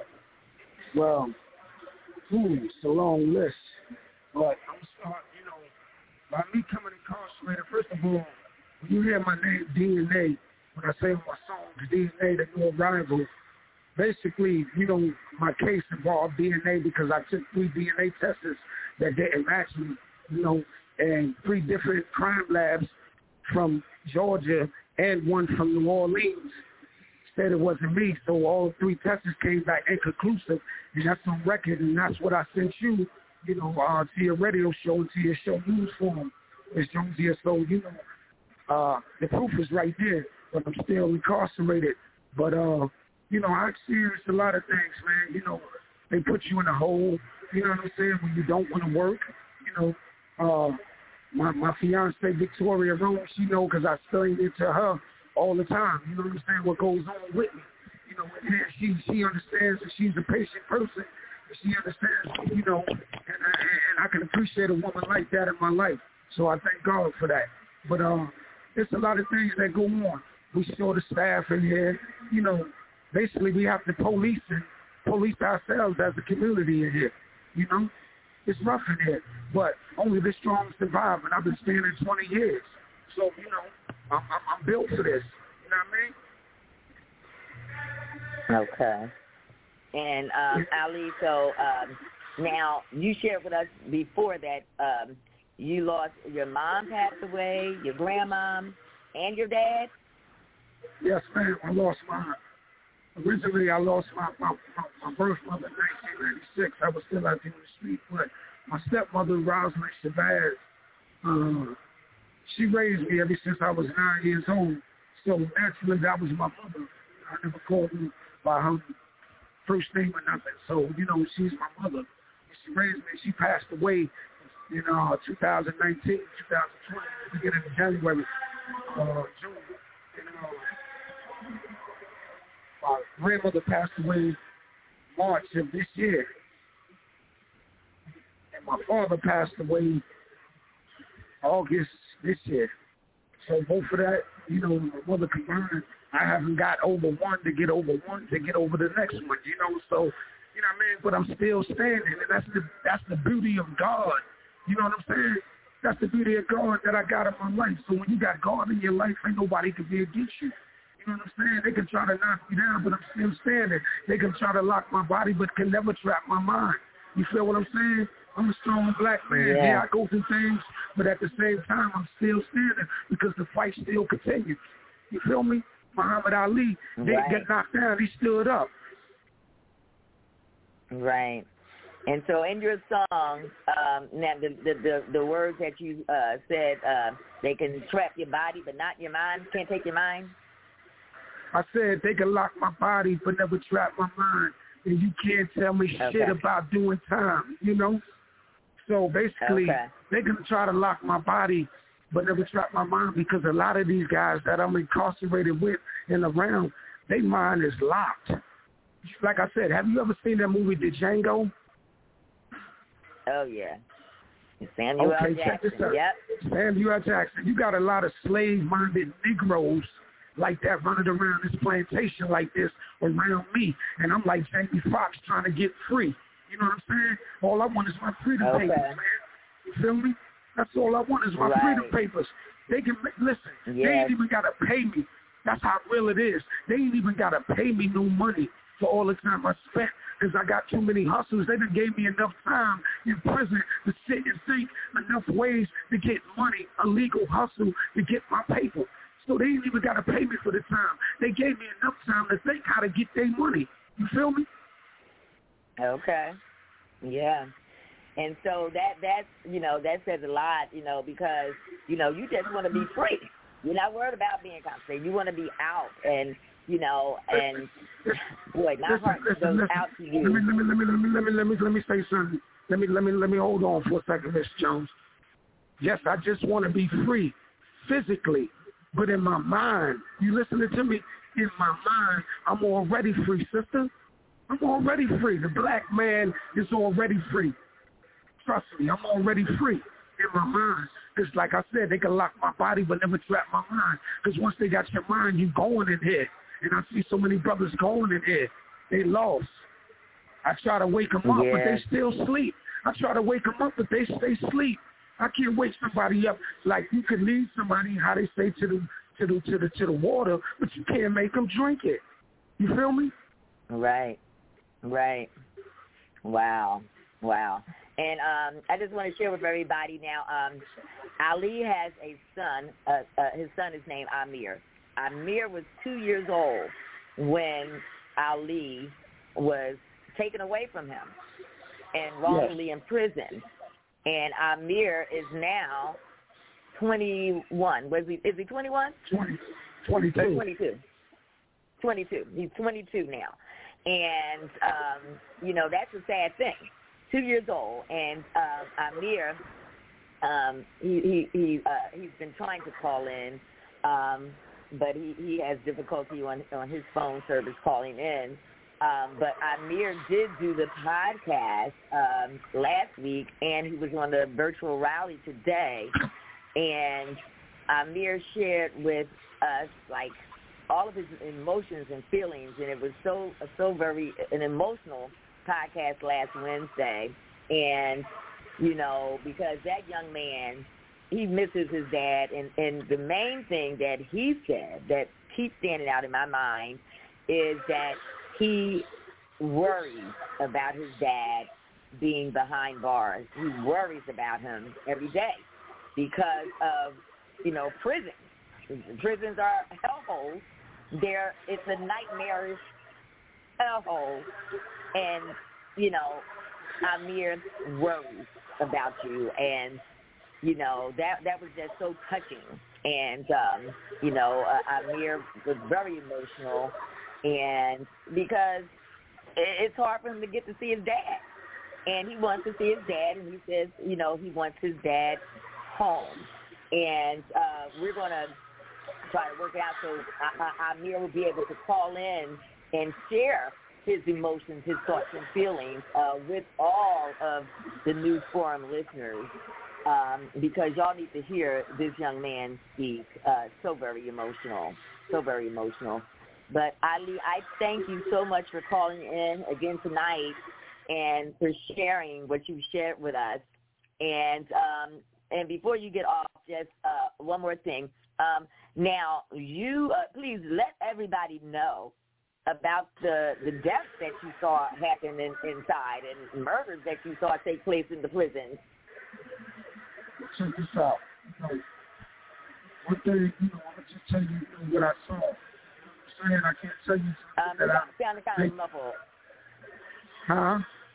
Well, ooh, it's a long list. But I'm sorry, you know, by me coming incarcerated, first of all, when you hear my name, D N A, when I say on my songs, D N A, the new arrival, basically, you know, my case involved D N A because I took three D N A tests that didn't match me, you know, and three different crime labs from Georgia and one from New Orleans said it wasn't me. So all three tests came back inconclusive, and that's on record, and that's what I sent you, you know, uh, to your radio show and to your show news form, Miz Jones here. So, you know, uh, the proof is right there, but I'm still incarcerated. But, uh, you know, I experienced a lot of things, man. You know, they put you in a hole, you know what I'm saying, when you don't want to work. You know, uh, my my fiance, Victoria Rome, she know because I explained it to her all the time. You know what I'm saying, what goes on with me. You know, and she, she understands that she's a patient person. She understands, you know, and, and I can appreciate a woman like that in my life. So I thank God for that. But uh, there's a lot of things that go on. We show the staff in here, you know, basically we have to police and police ourselves as a community in here, you know. It's rough in here, but only the strong survive, and I've been staying in twenty years. So, you know, I'm, I'm, I'm built for this, you know what I mean? Okay. And, um, Ali, so um, now you shared with us before that um, you lost, your mom passed away, your grandmom, and your dad? Yes, ma'am. I lost my, originally I lost my, my, my, my birth mother in nineteen ninety-six. I was still out there in the street, but my stepmother, Rosalind Shabazz, uh, she raised me ever since I was nine years old. So naturally, that was my mother. I never called her by her first name or nothing. So, you know, she's my mother. She raised me. She passed away in uh, two thousand nineteen, two thousand twenty, beginning of January, uh, June. And, uh, my grandmother passed away March of this year. And my father passed away August this year. So both of that, you know, my mother combined, I haven't got over one to get over one to get over the next one, you know. So, you know what I mean? But I'm still standing, and that's the that's the beauty of God. You know what I'm saying? That's the beauty of God that I got in my life. So when you got God in your life, ain't nobody can be against you. You know what I'm saying? They can try to knock me down, but I'm still standing. They can try to lock my body, but can never trap my mind. You feel what I'm saying? I'm a strong black man. Yeah. yeah, I go through things, but at the same time, I'm still standing because the fight still continues. You feel me? Muhammad Ali, they right. get knocked down, he stood up. Right. And so in your song, um, now the, the, the, the words that you uh, said, uh, they can trap your body but not your mind, can't take your mind? I said they can lock my body but never trap my mind. And you can't tell me okay. shit about doing time, you know? So basically, okay. they can try to lock my body but never trap my mind because a lot of these guys that I'm incarcerated with and around, their mind is locked. Like I said, have you ever seen that movie, The Django? Oh, yeah. Samuel okay, L. Jackson. Check this out. Yep. Samuel L. Jackson. You got a lot of slave-minded Negroes like that running around this plantation like this around me. And I'm like Jamie Foxx trying to get free. You know what I'm saying? All I want is my freedom okay. papers, man. You feel me? That's all I want is my right. freedom papers. They can, listen, yes. they ain't even got to pay me. That's how real it is. They ain't even got to pay me no money for all the time I spent because I got too many hustles. They done gave me enough time in prison to sit and think enough ways to get money, a legal hustle to get my paper. So they ain't even got to pay me for the time. They gave me enough time to think how to get their money. You feel me? Okay. Yeah. And so that, that's, you know, that says a lot, you know, because, you know, you just want to be free. You're not worried about being incarcerated. You want to be out and, you know, and, boy, my listen, heart listen, goes listen. out to you. Let me, let me, let me, let me, let me, let me say something. Let me, let me, let me hold on for a second, Miss Jones. Yes, I just want to be free physically, but in my mind, you listening to me? In my mind, I'm already free, sister. I'm already free. The black man is already free. Trust me, I'm already free in my mind. Because like I said, they can lock my body but never trap my mind. Because once they got your mind, you going in here. And I see so many brothers going in here. They lost. I try to wake them up, yeah. but they still sleep. I try to wake them up, but they stay asleep. I can't wake somebody up. Like you can lead somebody, how they say, to the to the to the to the water, but you can't make them drink it. You feel me? Right. Right. Wow. Wow. And um, I just want to share with everybody now, um, Ali has a son. Uh, uh, his son is named Amir. Amir was two years old when Ali was taken away from him and wrongfully yes. imprisoned. And Amir is now twenty-one. Was he? Is he twenty-one? twenty, twenty-two. twenty-two. twenty-two. He's twenty-two now. And, um, you know, that's a sad thing. Two years old, and uh, Amir, um, he he he uh, he's been trying to call in, um, but he, he has difficulty on on his phone service calling in. Um, but Amir did do the podcast um, last week, and he was on the virtual rally today. And Amir shared with us like all of his emotions and feelings, and it was so so very an emotional podcast last Wednesday. And you know, because that young man, he misses his dad, and and the main thing that he said that keeps standing out in my mind is that he worries about his dad being behind bars. He worries about him every day because of, you know, prisons. Prisons are hellholes. They're, it's a nightmarish hellhole. And, you know, Amir worries about you. And, you know, that that was just so touching. And, um, you know, uh, Amir was very emotional. And because it's hard for him to get to see his dad. And he wants to see his dad, and he says, you know, he wants his dad home. And uh, we're going to try to work it out so uh, Amir will be able to call in and share his emotions, his thoughts and feelings uh, with all of the News Forum listeners, um, because y'all need to hear this young man speak. Uh, so very emotional, so very emotional. But Ali, I thank you so much for calling in again tonight and for sharing what you shared with us. And um, and before you get off, just uh, one more thing. Um, now, you uh, please let everybody know about the the deaths that you saw happen in, inside and murders that you saw take place in the prisons. Check this out. You know, what they, you know, I'm gonna just tell you, you know, what I saw. You know what I'm saying? I can't tell you Um, that you I, sounding kind of muffled. Huh?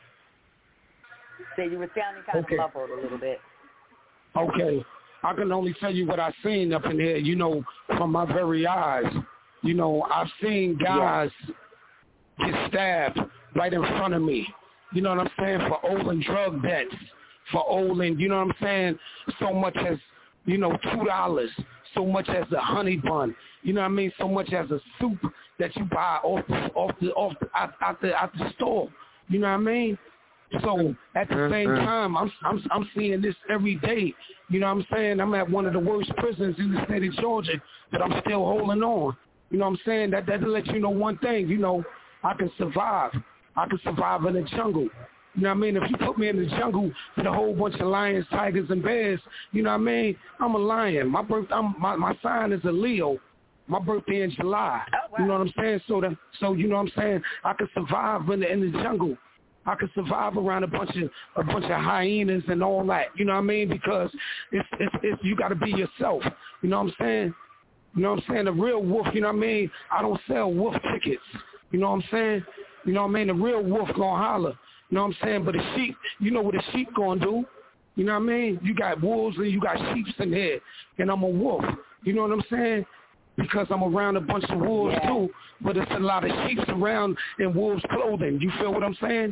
So you were sounding kind okay. of muffled a little bit. Okay. I can only tell you what I've seen up in here, you know, from my very eyes. You know, I've seen guys yeah. get stabbed right in front of me. You know what I'm saying? For owing drug debts. For owing, you know what I'm saying? So much as, you know, two dollars. So much as a honey bun. You know what I mean? So much as a soup that you buy off the, off the, off the, out, out the, out the store. You know what I mean? So at the same time, I'm I'm I'm seeing this every day. You know what I'm saying? I'm at one of the worst prisons in the state of Georgia, but I'm still holding on. You know what I'm saying? That that lets you know one thing. You know, I can survive. I can survive in the jungle. You know what I mean? If you put me in the jungle with a whole bunch of lions, tigers, and bears, you know what I mean? I'm a lion. My birth, I'm, my my sign is a Leo. My birthday in July. Oh, wow. You know what I'm saying? So that so you know what I'm saying? I can survive in the in the jungle. I could survive around a bunch of a bunch of hyenas and all that. You know what I mean? Because it's it's, it's you got to be yourself. You know what I'm saying? You know what I'm saying? The real wolf. You know what I mean? I don't sell wolf tickets. You know what I'm saying? You know what I mean? The real wolf gonna holler. You know what I'm saying? But the sheep, you know what the sheep gonna do? You know what I mean? You got wolves and you got sheep in there, and I'm a wolf. You know what I'm saying? Because I'm around a bunch of wolves yeah. too, but it's a lot of sheep around in wolves' clothing. You feel what I'm saying?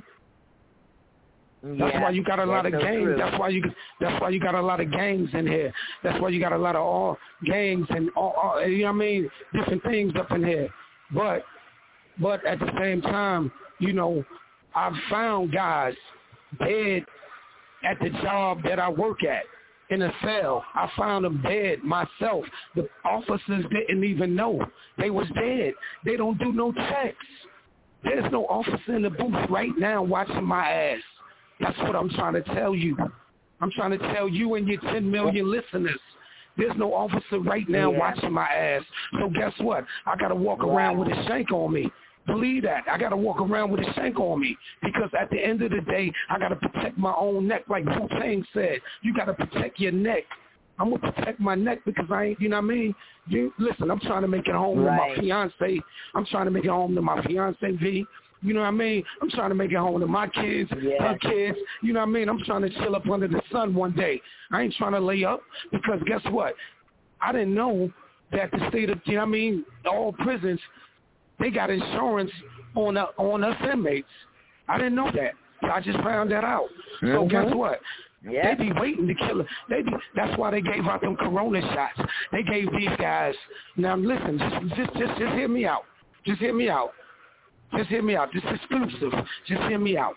That's yeah, why you got a lot of so gangs. True. That's why you. That's why you got a lot of gangs in here. That's why you got a lot of all gangs and all, all. You know what I mean? Different things up in here. But, but at the same time, you know, I've found guys dead at the job that I work at in a cell. I found them dead myself. The officers didn't even know they was dead. They don't do no checks. There's no officer in the booth right now watching my ass. That's what I'm trying to tell you. I'm trying to tell you and your ten million listeners. There's no officer right now yeah. watching my ass. So guess what? I got to walk wow. around with a shank on me. Believe that. I got to walk around with a shank on me because at the end of the day, I got to protect my own neck like Wu-Tang said. You got to protect your neck. I'm going to protect my neck because I ain't, you know what I mean? You, listen, I'm trying to make it home right. to my fiance. I'm trying to make it home to my fiance, V. You know what I mean? I'm trying to make it home to my kids, yeah. her kids. You know what I mean? I'm trying to chill up under the sun one day. I ain't trying to lay up because guess what? I didn't know that the state of, you know what I mean, all prisons, they got insurance on uh, on us inmates. I didn't know that. I just found that out. Mm-hmm. So guess what? Yeah. They be waiting to kill her. They be, that's why they gave out them corona shots. They gave these guys. Now listen, just just just, just hear me out. Just hear me out. Just hear me out. This is exclusive. Just hear me out.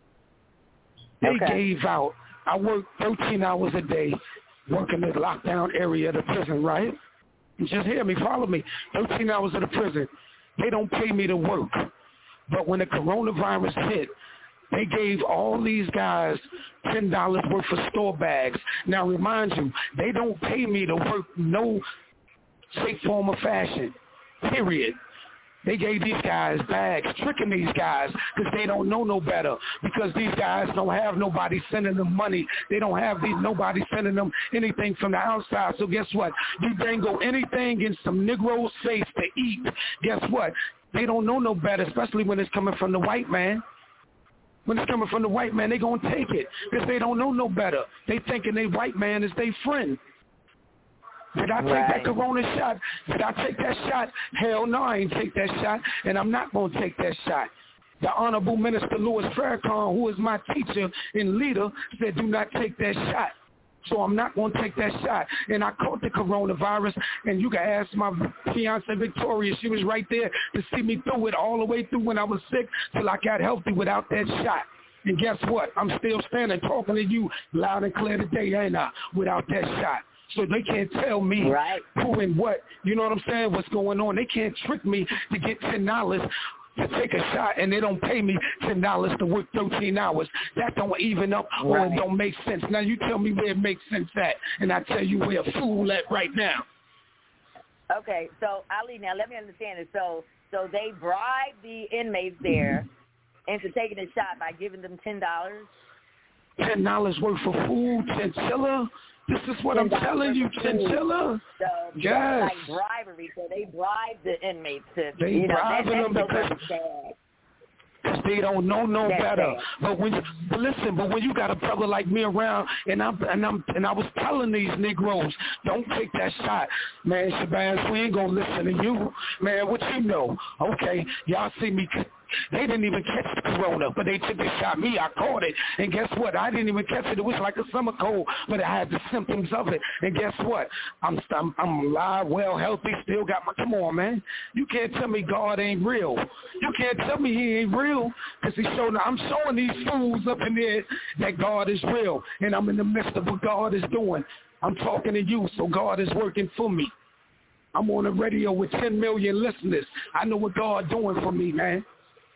They okay. gave out. I work thirteen hours a day, working the lockdown area of the prison, right? Just hear me. Follow me. thirteen hours of the prison. They don't pay me to work. But when the coronavirus hit, they gave all these guys ten dollars worth of store bags. Now, remind you, they don't pay me to work no shape, form, or fashion, period. They gave these guys bags, tricking these guys because they don't know no better, because these guys don't have nobody sending them money. They don't have these nobody sending them anything from the outside. So guess what? You dangle anything in some Negro's face to eat. Guess what? They don't know no better, especially when it's coming from the white man. When it's coming from the white man, they going to take it because they don't know no better. They thinking they white man is their friend. Did I take right. that corona shot? Did I take that shot? Hell no, I ain't take that shot, and I'm not going to take that shot. The Honorable Minister Louis Farrakhan, who is my teacher and leader, said do not take that shot. So I'm not going to take that shot. And I caught the coronavirus, and you can ask my fiance Victoria. She was right there to see me through it all the way through when I was sick till I got healthy without that shot. And guess what? I'm still standing talking to you loud and clear today, ain't I, without that shot. So they can't tell me right. who and what, you know what I'm saying, what's going on. They can't trick me to get ten dollars to take a shot, and they don't pay me ten dollars to work thirteen hours. That don't even up or right. it don't make sense. Now you tell me where it makes sense at, and I tell you where a fool at right now. Okay, so Ali, now let me understand it. So, so they bribed the inmates there into taking a shot by giving them ten dollars. Ten dollars worth of food, chinchilla. This is what I'm telling you, chinchilla. So yes. Like bribery. So they bribed the inmates to. They you know, bribing that, them because. They don't know no That's better. Bad. But when, but listen, but when you got a brother like me around, and I'm and I'm and I was telling these Negroes, don't take that shot, man. Shabazz, we ain't gonna listen to you, man. What you know? Okay, y'all see me. They didn't even catch the corona, but they took the shot. Me, I caught it, and guess what? I didn't even catch it. It was like a summer cold, but I had the symptoms of it. And guess what? I'm I'm, I'm alive, well, healthy, still got my. Come on, man. You can't tell me God ain't real. You can't tell me He ain't real, because He showing. I'm showing these fools up in there that God is real, and I'm in the midst of what God is doing. I'm talking to you, so God is working for me. I'm on the radio with ten million listeners. I know what God doing for me, man.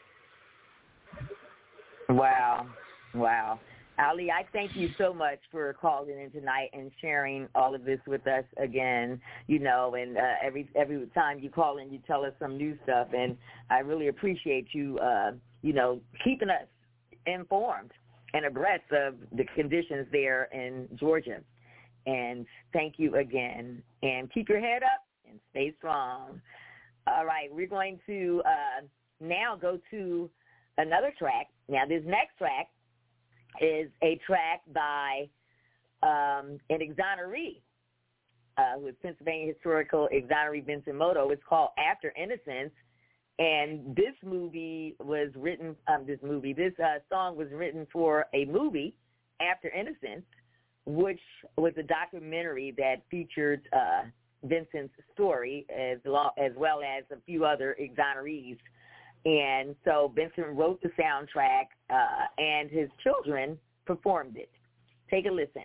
Wow. Wow. Ali, I thank you so much for calling in tonight and sharing all of this with us again, you know, and uh, every every time you call in, you tell us some new stuff, and I really appreciate you, uh, you know, keeping us informed and abreast of the conditions there in Georgia. And thank you again, and keep your head up and stay strong. All right, we're going to uh, now go to another track. Now, this next track is a track by um, an exoneree, uh, who is Pennsylvania Historical Exoneree Vincent Moto. It's called After Innocence, and this movie was written, um, this movie, this uh, song was written for a movie, After Innocence, which was a documentary that featured uh, Vincent's story as, lo- as well as a few other exonerees. And so Vincent wrote the soundtrack, uh, and his children performed it. Take a listen.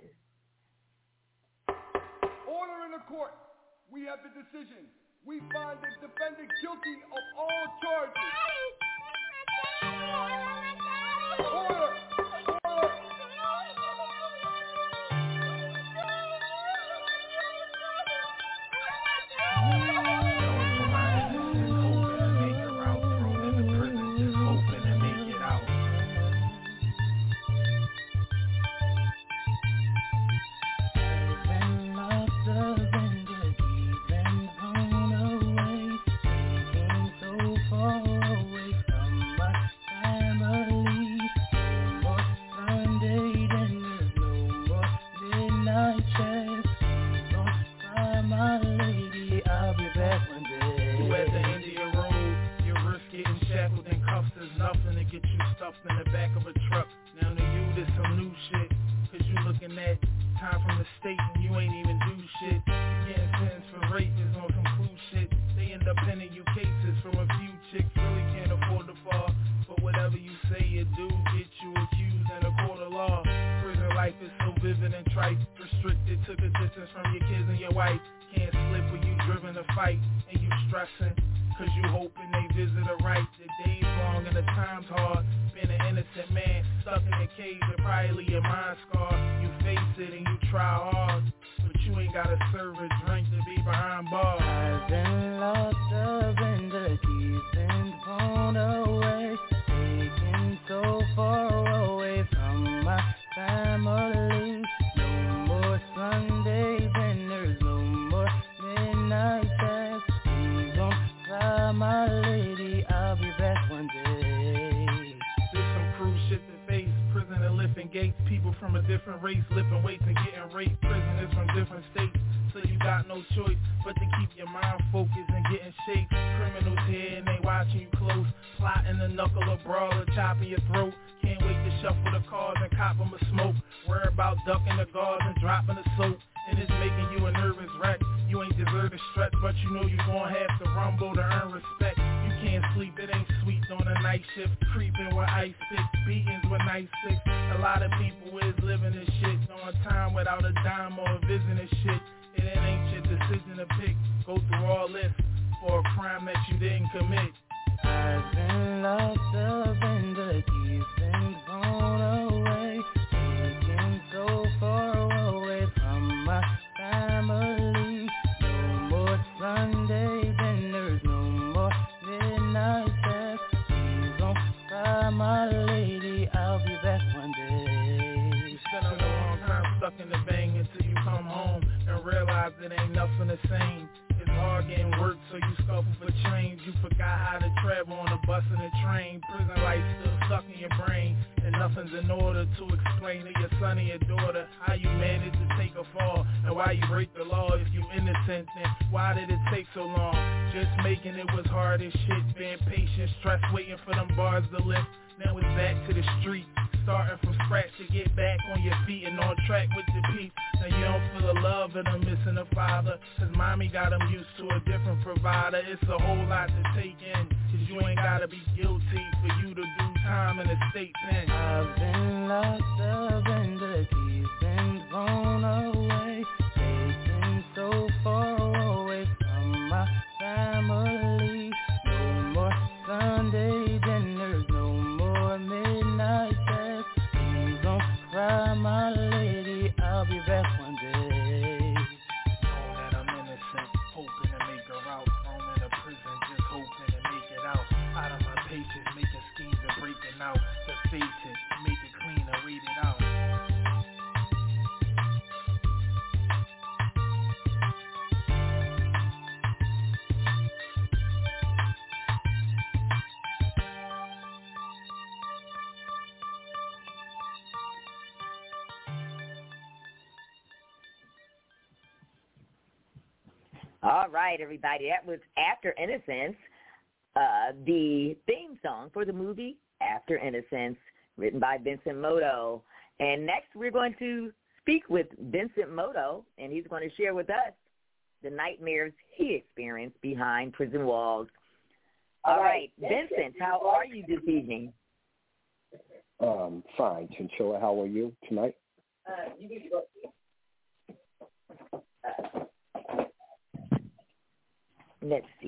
Order in the court. We have the decision. We find the defendant guilty of all charges. Order. Order. In the back of a truck. Now to you there's some new shit, cause you looking at time from the state and you ain't even do shit. You getting sentenced for rape is on some cool shit. They end up pinning you cases from a few chicks, really can't afford to fall. But whatever you say you do, get you accused in a court of law. Prison life is so vivid and trite, restricted, took a distance from your kids and your wife. Can't slip when you driven to fight and you stressing, cause you hoping they visit a right. The day's long and the time's hard. Been an innocent man stuck in a cage and probably your mind scarred. You face it and you try hard, but you ain't gotta serve a drink to be behind bars. I've been locked up and the keys been thrown away, taken so far away from my family. No more Sundays and there's no more midnight mass. Please don't cry, my lady, I'll be back one day. There's some cruel shit to face. Prison and lifting gates. People from a different race lifting weights and getting raped. Prisoners from different states, so you got no choice but to keep your mind focused and getting shaped. Criminals here and they watching you close, plotting a knuckle or brawl or chopping your throat. Can't wait to shuffle the cars and cop them a smoke. Worry about ducking the guards and dropping the soap. And it's making you a nervous wreck. You ain't deserve to stretch, but you know you gon' have to rumble to earn respect. You can't sleep, it ain't sweet on a night shift. Creeping with ice sticks, beatings with night sticks. A lot of people is living this shit on time without a dime or a vision and shit. And it ain't your decision to pick. Go through all this for a crime that you didn't commit. I've been locked up and the keys been thrown away, taken so far away from my family. No more Sunday. realize it ain't nothing the same. It's hard getting work, so you scuffle for change. You forgot how to travel on a bus and a train. Prison life still stuck in your brain, and nothing's in order to explain to your son or your daughter how you managed to take a fall and why you break the law. If you innocent, then why did it take so long? Just making it was hard as shit. Being patient, stress, waiting for them bars to lift. Now it's back to the street, starting from scratch to get back on your feet and on track with your peace. Now you don't feel the love and I'm missing a father, cause mommy got him used to a different provider. It's a whole lot to take in, cause you ain't gotta be guilty for you to do time in the state pen. I've been locked up and the keys been thrown away, taken so far away from my family. No more Sunday dinners, no more midnight tests. Please don't cry, my lady, I'll be back one day. Knowing that I'm innocent, hoping to make her out. Thrown in a prison, just hoping to make it out. Out of my patience, making schemes and breaking out. The face it, make it clean and wait it out. All right, everybody. That was After Innocence, uh, the theme song for the movie After Innocence, written by Vincent Moto. And next we're going to speak with Vincent Moto, and he's going to share with us the nightmares he experienced behind prison walls. All right, Vincent, how are you this evening? Um, fine, Chinchilla. How are you tonight? Uh, you need to go. Let's see.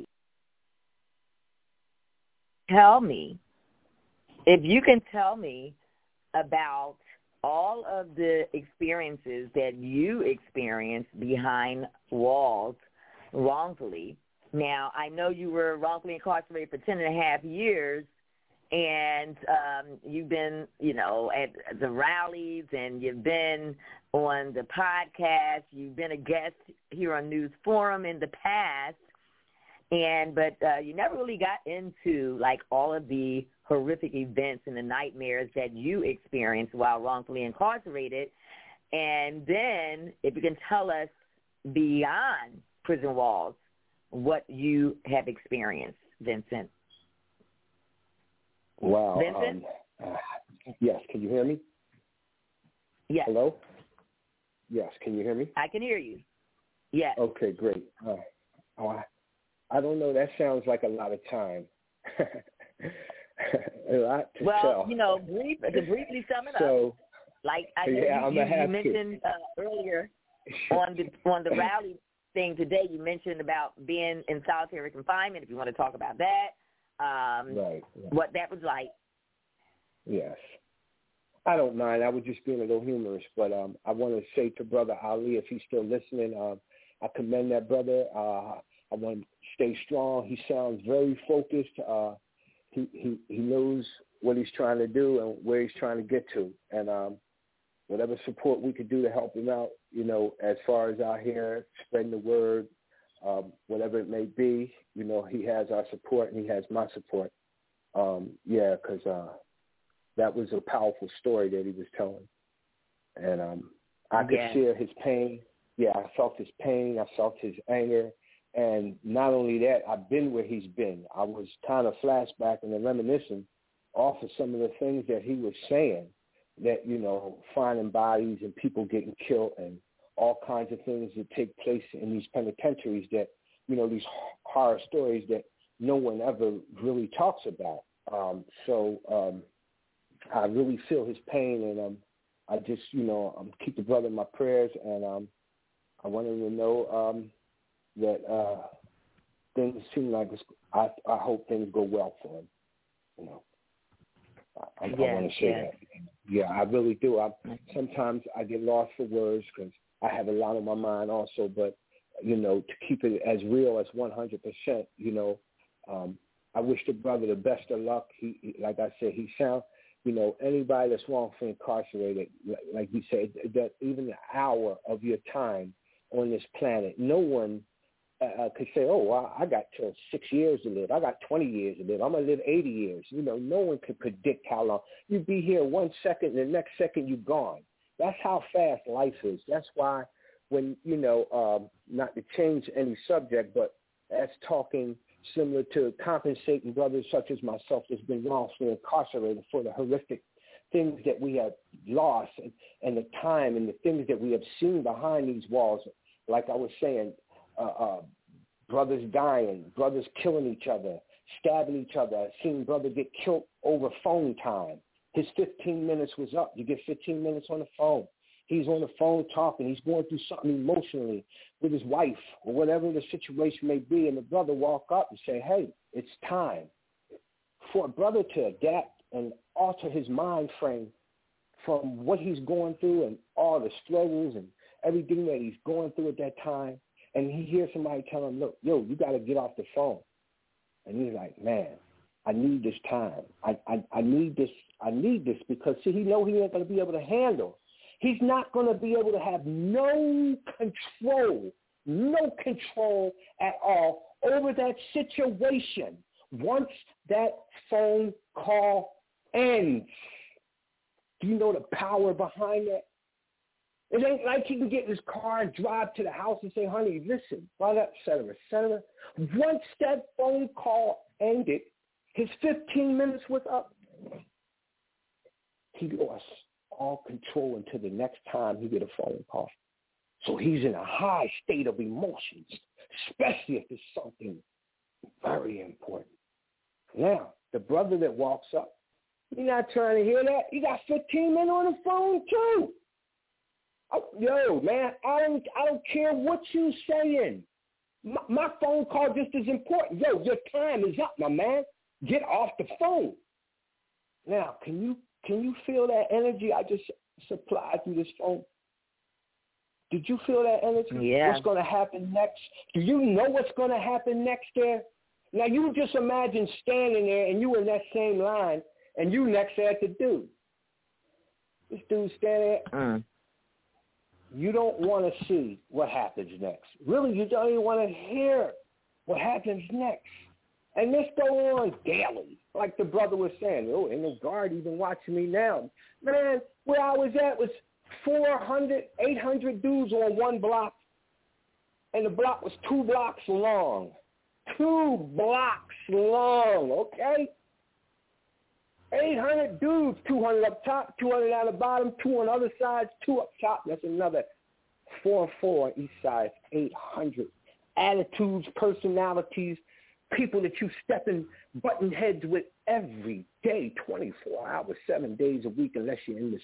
Tell me, if you can tell me about all of the experiences that you experienced behind walls wrongfully. Now, I know you were wrongfully incarcerated for ten and a half years, and um, you've been, you know, at the rallies, and you've been on the podcast. You've been a guest here on News Forum in the past. And but uh, you never really got into like all of the horrific events and the nightmares that you experienced while wrongfully incarcerated. And then if you can tell us beyond prison walls what you have experienced, Vincent. Wow. Vincent? Um, uh, yes, can you hear me? Yes. Hello? Yes, can you hear me? I can hear you. Yes. Okay, great. Uh, oh, I, I don't know. That sounds like a lot of time. a lot to well, tell. you know, brief, to briefly sum it so, up, like I know yeah, you, you, you have mentioned uh, earlier on the on the rally thing today, you mentioned about being in solitary confinement. If you want to talk about that, um, right, right. what that was like. Yes. I don't mind. I was just being a little humorous, but um, I want to say to Brother Ali, if he's still listening, um, I commend that brother. Uh, I want to stay strong. He sounds very focused. Uh, he, he he knows what he's trying to do and where he's trying to get to. And um, whatever support we could do to help him out, you know, as far as out here, spreading the word, um, whatever it may be, you know, he has our support and he has my support. Um, yeah, because uh, that was a powerful story that he was telling. And um, I could yeah. share his pain. Yeah, I felt his pain. I felt his anger. And not only that, I've been where he's been. I was kind of flashbacking and reminiscing off of some of the things that he was saying, that, you know, finding bodies and people getting killed and all kinds of things that take place in these penitentiaries that, you know, these horror stories that no one ever really talks about. Um, so um, I really feel his pain, and um, I just, you know, um, keep the brother in my prayers, and um, I want him to know um, that uh, things seem like it's, I, I hope things go well for him. You know, I, yeah, I want to say yeah. that. Yeah, I really do. I, sometimes I get lost for words because I have a lot on my mind also. But you know, to keep it as real as one hundred percent, you know, um, I wish the brother the best of luck. He, he like I said, he sound. You know, anybody that's wrongfully incarcerated, like, like you said, that even an hour of your time on this planet. No one uh, could say, oh, well, I got till six years to live. I got twenty years to live. I'm going to live eighty years. You know, no one could predict how long. You'd be here one second, and the next second you're gone. That's how fast life is. That's why when, you know, um, not to change any subject, but that's talking similar to compensating brothers such as myself that's been wrongfully incarcerated for the horrific things that we have lost and, and the time and the things that we have seen behind these walls. Like I was saying, uh, uh, brothers dying, brothers killing each other, stabbing each other. I've seen brothers get killed over phone time. His fifteen minutes was up. You get fifteen minutes on the phone. He's on the phone talking. He's going through something emotionally with his wife or whatever the situation may be, and the brother walk up and say, hey, it's time. For a brother to adapt and alter his mind frame from what he's going through and all the struggles and everything that he's going through at that time, and he hears somebody tell him, look, yo, you got to get off the phone. And he's like, man, I need this time. I, I, I need this. I need this because, see, he know he ain't going to be able to handle. He's not going to be able to have no control, no control at all over that situation once that phone call ends. Do you know the power behind that? It ain't like he can get in his car and drive to the house and say, honey, listen, blah, et cetera, et cetera. Once that phone call ended, his fifteen minutes was up. He lost all control until the next time he get a phone call. So he's in a high state of emotions, especially if it's something very important. Now, the brother that walks up, you're not trying to hear that. You got fifteen minutes on the phone too. Oh, yo, man, I don't, I don't care what you saying. My, my phone call just as important. Yo, your time is up, my man. Get off the phone. Now, can you can you feel that energy I just supplied through this phone? Did you feel that energy? Yeah. What's going to happen next? Do you know what's going to happen next there? Now, you just imagine standing there and you in that same line and you next at the dude. This dude standing there. Mm. You don't want to see what happens next. Really, you don't even want to hear what happens next. And this go on daily. Like the brother was saying, oh, ain't no guard even watching me now. Man, where I was at was four hundred, eight hundred dudes on one block, and the block was two blocks long. Two blocks long, okay? eight hundred dudes, two hundred up top, two hundred down the bottom, two on the other sides, two up top. That's another four and four on each side, eight hundred. Attitudes, personalities, people that you step in button heads with every day, twenty-four hours, seven days a week, unless you're in this.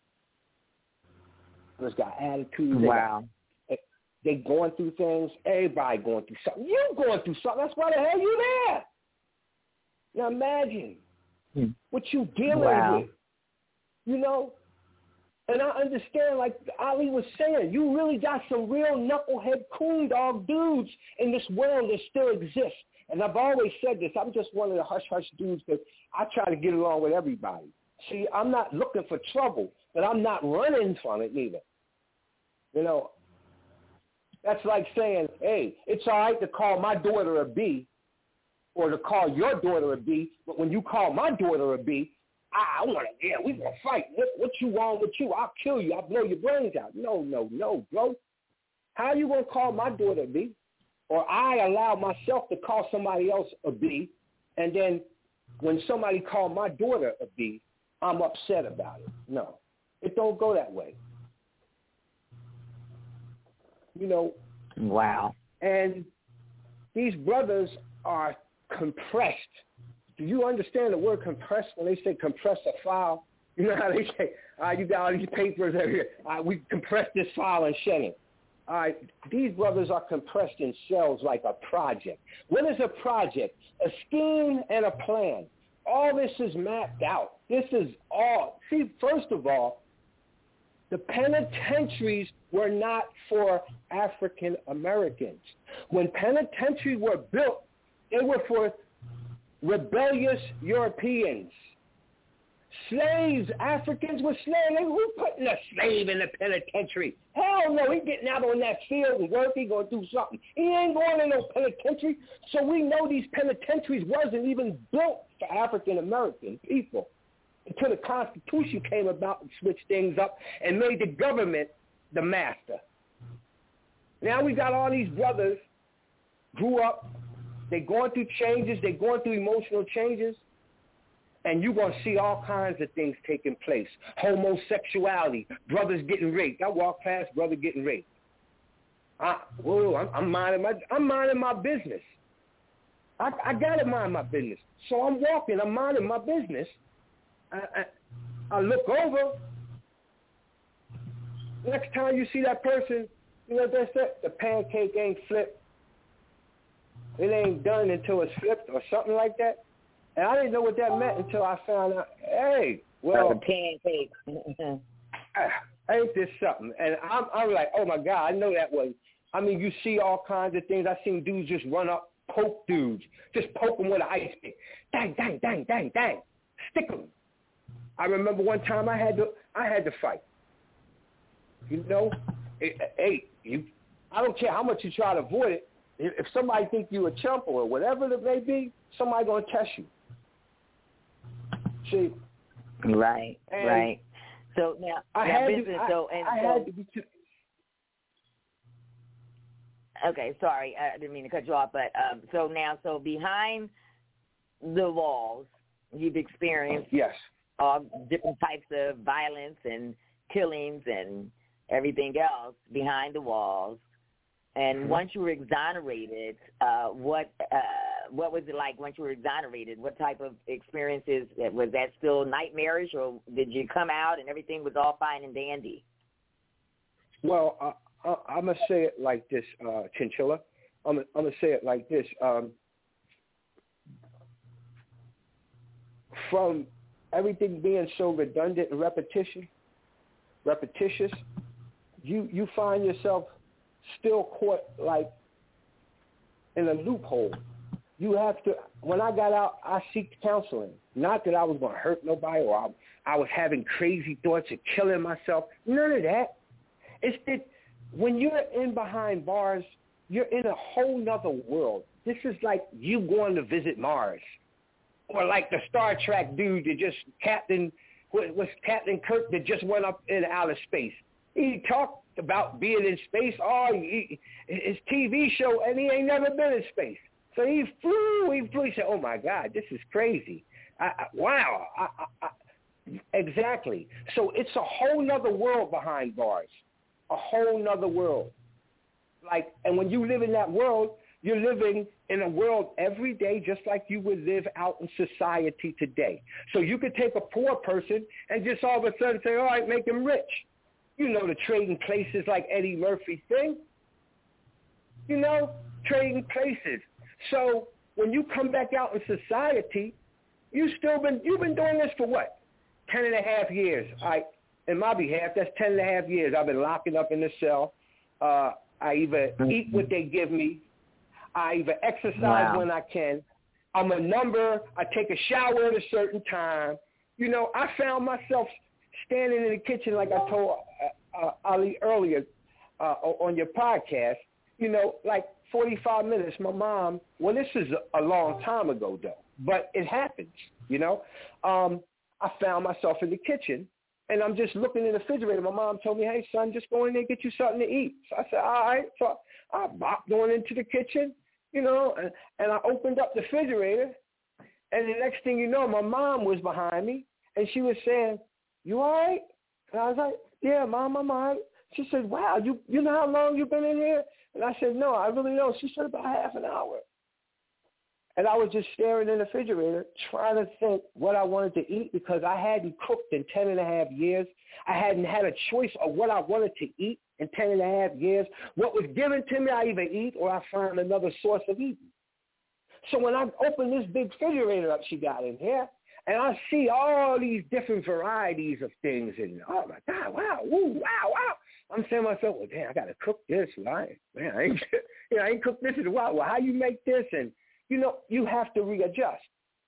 There's got attitudes. Wow. They, got, they going through things. Everybody going through something. You going through something. That's why the hell you there. Now imagine hmm. what you dealing wow. with. You know? And I understand, like Ali was saying, you really got some real knucklehead coon dog dudes in this world that still exist. And I've always said this. I'm just one of the hush-hush dudes that I try to get along with everybody. See, I'm not looking for trouble, but I'm not running from it neither. You know, that's like saying, hey, it's all right to call my daughter a B or to call your daughter a B, but when you call my daughter a B, I, I want to, yeah, we going to fight. What, what you want with you? I'll kill you. I'll blow your brains out. No, no, no, bro. How are you going to call my daughter a B? Or I allow myself to call somebody else a B, and then when somebody called my daughter a B, I'm upset about it. No, it don't go that way. You know. Wow. And these brothers are compressed. Do you understand the word compressed when they say compress a file? You know how they say, all right, you got all these papers over here. All right, we compress this file and shed it. All right, these brothers are compressed in cells like a project. What is a project? A scheme and a plan. All this is mapped out. This is all. See, first of all, the penitentiaries were not for African Americans. When penitentiaries were built, they were for rebellious Europeans. Slaves, Africans were slaves. Who putting a slave in the penitentiary? Hell Hell no, he getting out on that field and working, going to do something. He ain't going in no penitentiary. So we know these penitentiaries wasn't even built for African-American people until the Constitution came about and switched things up and made the government the master. Now we got all these brothers grew up. They're going through changes. They're going through emotional changes. And you're going to see all kinds of things taking place. Homosexuality, brothers getting raped. I walk past brother getting raped. I, whoa, I'm, I'm minding my, I'm minding my business. I, I got to mind my business. So I'm walking. I'm minding my business. I, I, I look over. Next time you see that person, you know what they said? The pancake ain't flipped. It ain't done until it's flipped or something like that. And I didn't know what that meant until I found out, hey, well, like a pancake. Ain't this something? And I'm, I'm like, oh, my God, I know that was. I mean, you see all kinds of things. I seen dudes just run up, poke dudes, just poke them with an ice pick. Dang, dang, dang, dang, dang. Stick them. I remember one time I had to, I had to fight. You know, it, hey, you, I don't care how much you try to avoid it. If somebody think you a chump or whatever it may be, somebody gonna test you. See? Right, and right. So now, I now had business. To, so and I so. Had to be too- okay, sorry, I didn't mean to cut you off, but um, so now, so behind the walls, you've experienced yes all different types of violence and killings and everything else behind the walls. And mm-hmm. once you were exonerated, uh, what uh, what was it like once you were exonerated? What type of experiences? Was that still nightmarish, or did you come out and everything was all fine and dandy? Well, uh, uh, I'm going to say it like this, uh, Chinchilla. I'm, I'm going to say it like this. Um, from everything being so redundant and repetition, repetitious, you, you find yourself still caught like in a loophole. You have to, when I got out, I seeked counseling. Not that I was going to hurt nobody or I, I was having crazy thoughts of killing myself. None of that. It's that when you're in behind bars, you're in a whole nother world. This is like you going to visit Mars. Or like the Star Trek dude that just, Captain, was Captain Kirk that just went up in outer space. He talked about being in space, oh, he, his T V show, and he ain't never been in space. So he flew, he flew. He said, oh, my God, this is crazy. I, I, wow. I, I, I, exactly. So it's a whole nother world behind bars, a whole nother world. Like, and when you live in that world, you're living in a world every day just like you would live out in society today. So you could take a poor person and just all of a sudden say, all right, make him rich. You know, the trading places like Eddie Murphy thing. You know, trading places. So when you come back out in society, you still been you've been doing this for what? Ten and a half years. I in my behalf, that's ten and a half years. I've been locking up in the cell. Uh, I either eat what they give me. I either exercise wow. when I can. I'm a number. I take a shower at a certain time. You know, I found myself standing in the kitchen like I told uh, uh, Ali earlier uh, on your podcast, you know, like forty-five minutes. My mom, well, this is a, a long time ago, though, but it happens, you know. Um, I found myself in the kitchen, and I'm just looking in the refrigerator. My mom told me, hey, son, just go in there and get you something to eat. So I said, all right. So I bopped on into the kitchen, you know, and, and I opened up the refrigerator, and the next thing you know, my mom was behind me, and she was saying, you all right? And I was like, yeah, Mom, I'm all right. She said, wow, you you know how long you've been in here? And I said, no, I really don't. She said, about half an hour. And I was just staring in the refrigerator trying to think what I wanted to eat because I hadn't cooked in ten and a half years. I hadn't had a choice of what I wanted to eat in ten and a half years. What was given to me, I either eat or I find another source of eating. So when I opened this big refrigerator up she got in here, and I see all these different varieties of things, and oh my God, wow, woo, wow, wow. I'm saying to myself, well, damn, I got to cook this, right? Man, I ain't, you know, I ain't cooked this in a while. Well, how you make this? And, you know, you have to readjust.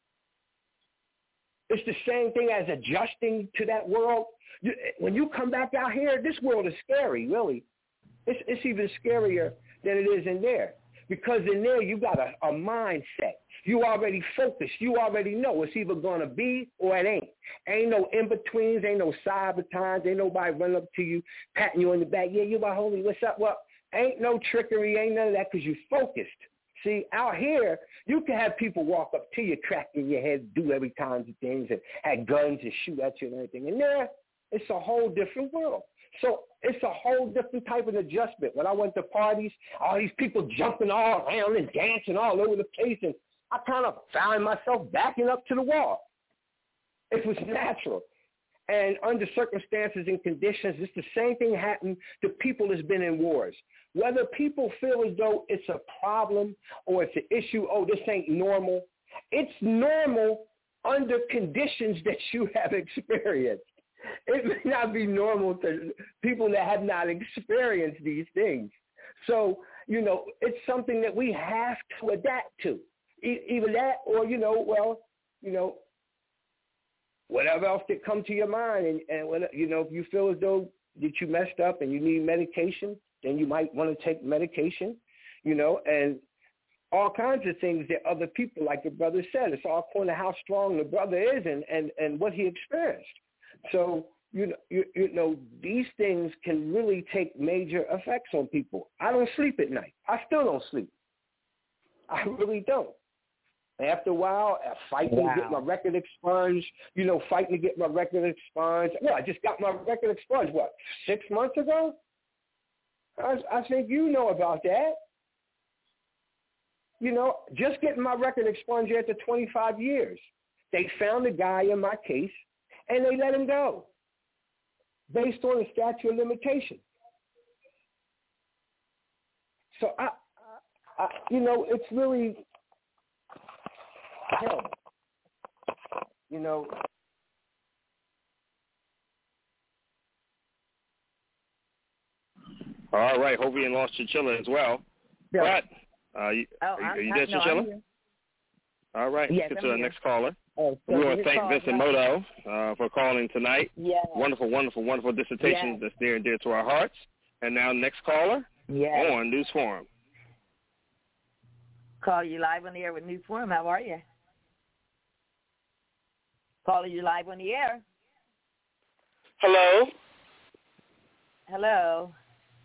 It's the same thing as adjusting to that world. You, when you come back out here, this world is scary, really. It's, it's even scarier than it is in there. Because in there, you got a, a mindset. You already focused. You already know it's either going to be or it ain't. Ain't no in-betweens. Ain't no sabotage. Ain't nobody running up to you, patting you on the back. Yeah, you my homie. What's up? Well, ain't no trickery. Ain't none of that because you focused. See, out here, you can have people walk up to you, cracking your head, do every kinds of things, and have guns and shoot at you and everything. And there, it's a whole different world. So it's a whole different type of adjustment. When I went to parties, all these people jumping all around and dancing all over the place, and I kind of found myself backing up to the wall. It was natural. And under circumstances and conditions, it's the same thing happened to people that's been in wars. Whether people feel as though it's a problem or it's an issue, oh, this ain't normal, it's normal under conditions that you have experienced. It may not be normal to people that have not experienced these things. So, you know, it's something that we have to adapt to. E- either that or, you know, well, you know, whatever else that come to your mind. And, and when, you know, if you feel as though that you messed up and you need medication, then you might want to take medication, you know, and all kinds of things that other people, like the brother said, it's all according to how strong the brother is and, and, and what he experienced. So, you know, you, you know, these things can really take major effects on people. I don't sleep at night. I still don't sleep. I really don't. After a while, fighting wow. to get my record expunged, you know, fighting to get my record expunged. Well, I just got my record expunged, what, six months ago? I, I think you know about that. You know, just getting my record expunged after twenty-five years. They found a guy in my case, and they let him go based on the statute of limitations. So, I, I, you know, it's really, hell, you know, all right, hope we ain't lost Chinchilla as well. Yeah. But, uh, you, oh, are, are you there, Chinchilla? No, all right, yes, let's get to the next caller. Oh, so we want to thank Vincent Moto uh, for calling tonight. Yes. Wonderful, wonderful, wonderful dissertation yes. that's near and dear to our hearts. And now next caller yes. on News Forum. Call you live on the air with News Forum. How are you? Calling you live on the air. Hello. Hello.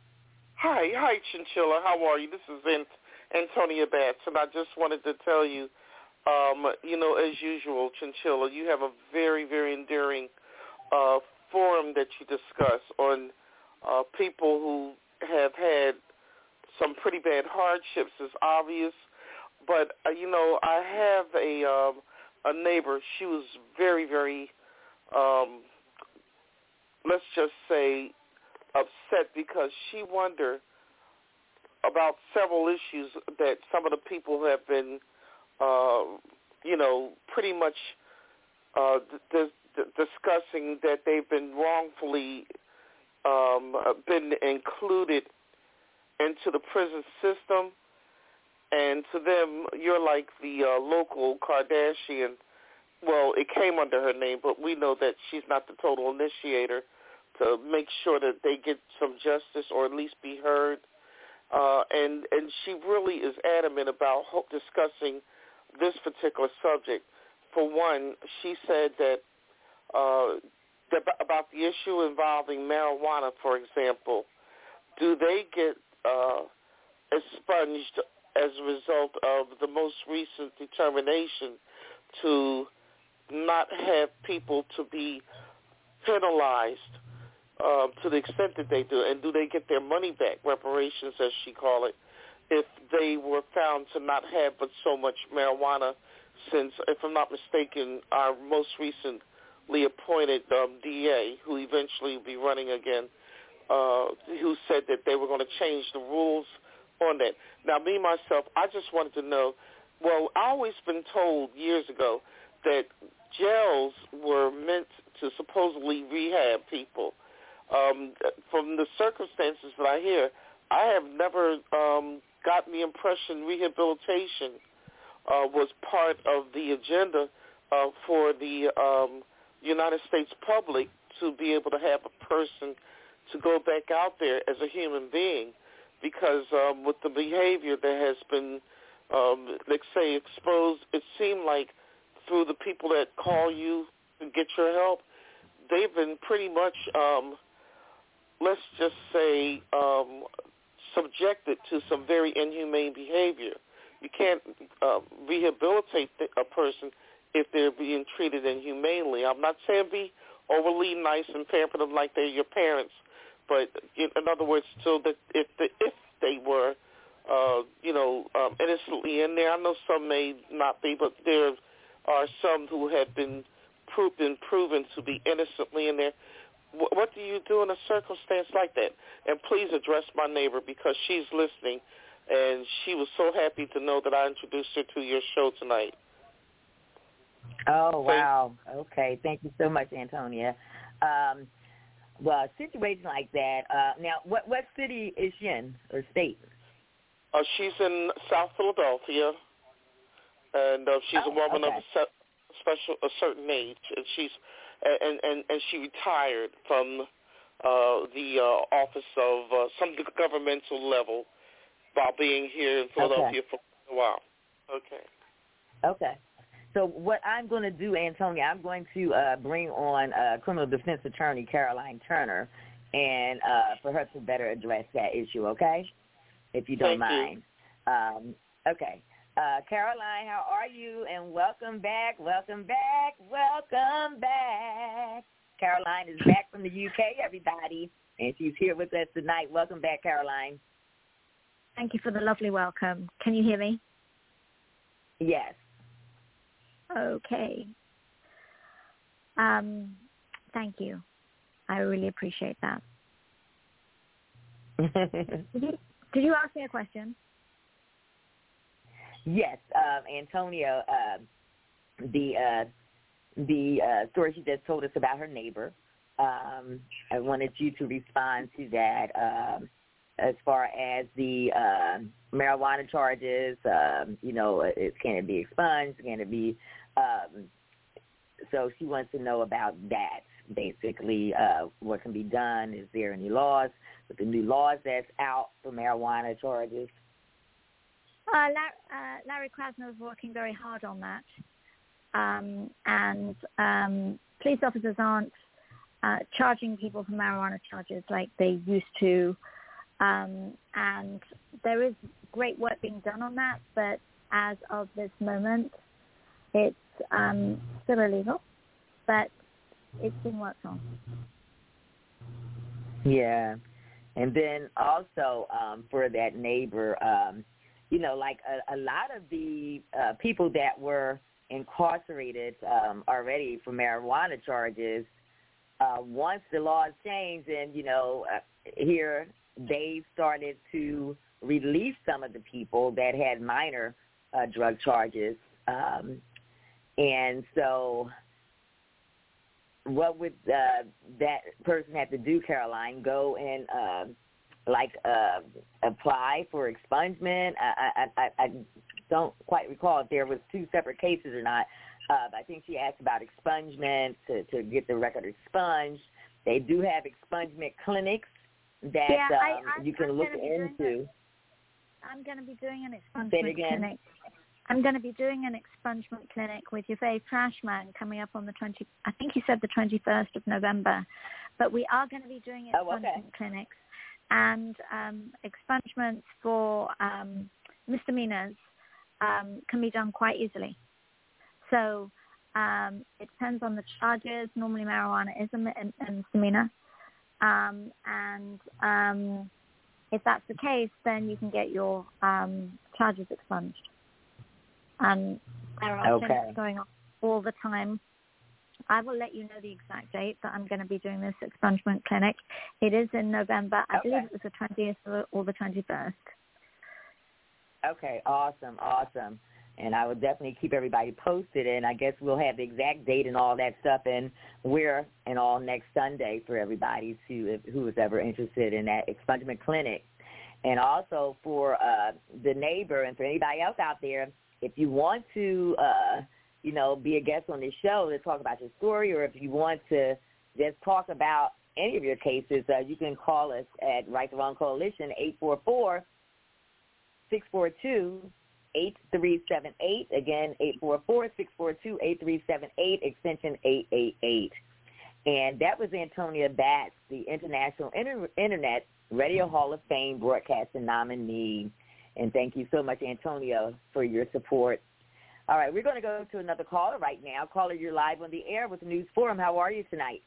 Hi, hi, Chinchilla. How are you? This is Vince Antonia Batts, and I just wanted to tell you, um, you know, as usual, Chinchilla, you have a very, very endearing uh, forum that you discuss on uh, people who have had some pretty bad hardships, is obvious. But, uh, you know, I have a um, a neighbor. She was very, very, um, let's just say, upset because she wondered about several issues that some of the people have been, uh, you know, pretty much uh, d- d- discussing that they've been wrongfully um, been included into the prison system. And to them, you're like the uh, local Kardashian. Well, it came under her name, but we know that she's not the total initiator to make sure that they get some justice or at least be heard. Uh, and, and she really is adamant about ho- discussing this particular subject. For one, she said that uh, th- about the issue involving marijuana, for example, do they get uh, expunged as a result of the most recent determination to not have people to be penalized uh, to the extent that they do, and do they get their money back, reparations as she call it, if they were found to not have but so much marijuana, since, if I'm not mistaken, our most recently appointed um, D A, who eventually will be running again, uh, who said that they were going to change the rules on that. Now, me, myself, I just wanted to know, well, I always been told years ago that jails were meant to supposedly rehab people. Um, from the circumstances that I hear, I have never um, gotten the impression rehabilitation uh, was part of the agenda uh, for the um, United States public to be able to have a person to go back out there as a human being, because um, with the behavior that has been, um, let's say, exposed, it seemed like through the people that call you to get your help, they've been pretty much, um, let's just say, um, subjected to some very inhumane behavior. You can't uh, rehabilitate a person if they're being treated inhumanely. I'm not saying be overly nice and pamper them like they're your parents, but in, in other words, so that if the, if they were, uh, you know, um, innocently in there, I know some may not be, but there are some who have been, pro- been proven to be innocently in there. W- what do you do in a circumstance like that? And please address my neighbor, because she's listening, and she was so happy to know that I introduced her to your show tonight. Oh, wow. Okay. Thank you so much, Antonia. Um, well, a situation like that, uh, now, what what city is she in, or state? Uh, she's in South Philadelphia, and uh, she's oh, a woman okay. of a se- special, a certain age, and she's and, and, and she retired from uh, the uh, office of uh, some governmental level while being here in Philadelphia okay. for a while. Okay. Okay. So what I'm going to do, Antonia, I'm going to uh, bring on uh, criminal defense attorney Caroline Turner, and uh, for her to better address that issue, okay, if you don't Thank mind. You. Um, okay. Uh, Caroline, how are you? And welcome back, welcome back, welcome back. Caroline is back from the U K, everybody, and she's here with us tonight. Welcome back, Caroline. Thank you for the lovely welcome. Can you hear me? Yes. Okay. Um, thank you. I really appreciate that. did, you, did you ask me a question? Yes, um, Antonia, uh, the uh, the uh, story she just told us about her neighbor. Um, I wanted you to respond to that um, as far as the uh, marijuana charges. Um, you know, it, can it be expunged? Can it be? Um, so she wants to know about that. Basically, uh, what can be done? Is there any laws with the new laws that's out for marijuana charges? Uh, Larry, uh, Larry Krasner is working very hard on that, um, and um, police officers aren't uh, charging people for marijuana charges like they used to, um, and there is great work being done on that, but as of this moment, it's um, still illegal, but it's being worked on. Yeah, and then also um, for that neighbor, um, you know, like a, a lot of the uh, people that were incarcerated um, already for marijuana charges, uh, once the laws changed and, you know, uh, here they started to release some of the people that had minor uh, drug charges. Um, and so what would uh, that person have to do, Caroline? Go and uh, like uh, apply for expungement? I, I, I, I don't quite recall if there was two separate cases or not. Uh, but I think she asked about expungement to, to get the record expunged. They do have expungement clinics that yeah, I, um, I'm, you can I'm look into. I'm going to be doing an expungement Say it again. clinic. I'm going to be doing an expungement clinic with your very trash man coming up on the twenty. I think you said the twenty-first of November, but we are going to be doing expungement oh, okay. clinics and um, expungements for um, misdemeanors um, can be done quite easily. So um, it depends on the charges. Normally, marijuana is a, a misdemeanor, um, and um, if that's the case, then you can get your um, charges expunged. And there are okay. clinics going on all the time. I will let you know the exact date that I'm going to be doing this expungement clinic. It is in November. I okay. believe it was the twentieth or the twenty-first. Okay, awesome, awesome. And I will definitely keep everybody posted, and I guess we'll have the exact date and all that stuff, and where and all next Sunday for everybody to who is ever interested in that expungement clinic. And also for uh, the neighbor and for anybody else out there, if you want to, uh, you know, be a guest on this show to talk about your story, or if you want to just talk about any of your cases, uh, you can call us at Right the Wrong Coalition, eight four four, six four two, eight three seven eight. Again, eight four four, six four two, eight three seven eight, extension eight eight eight. And that was Antonia Batts, the International Inter- Internet Radio Hall of Fame broadcasting nominee. And thank you so much, Antonia, for your support. All right, we're going to go to another caller right now. Caller, you're live on the air with the News Forum. How are you tonight?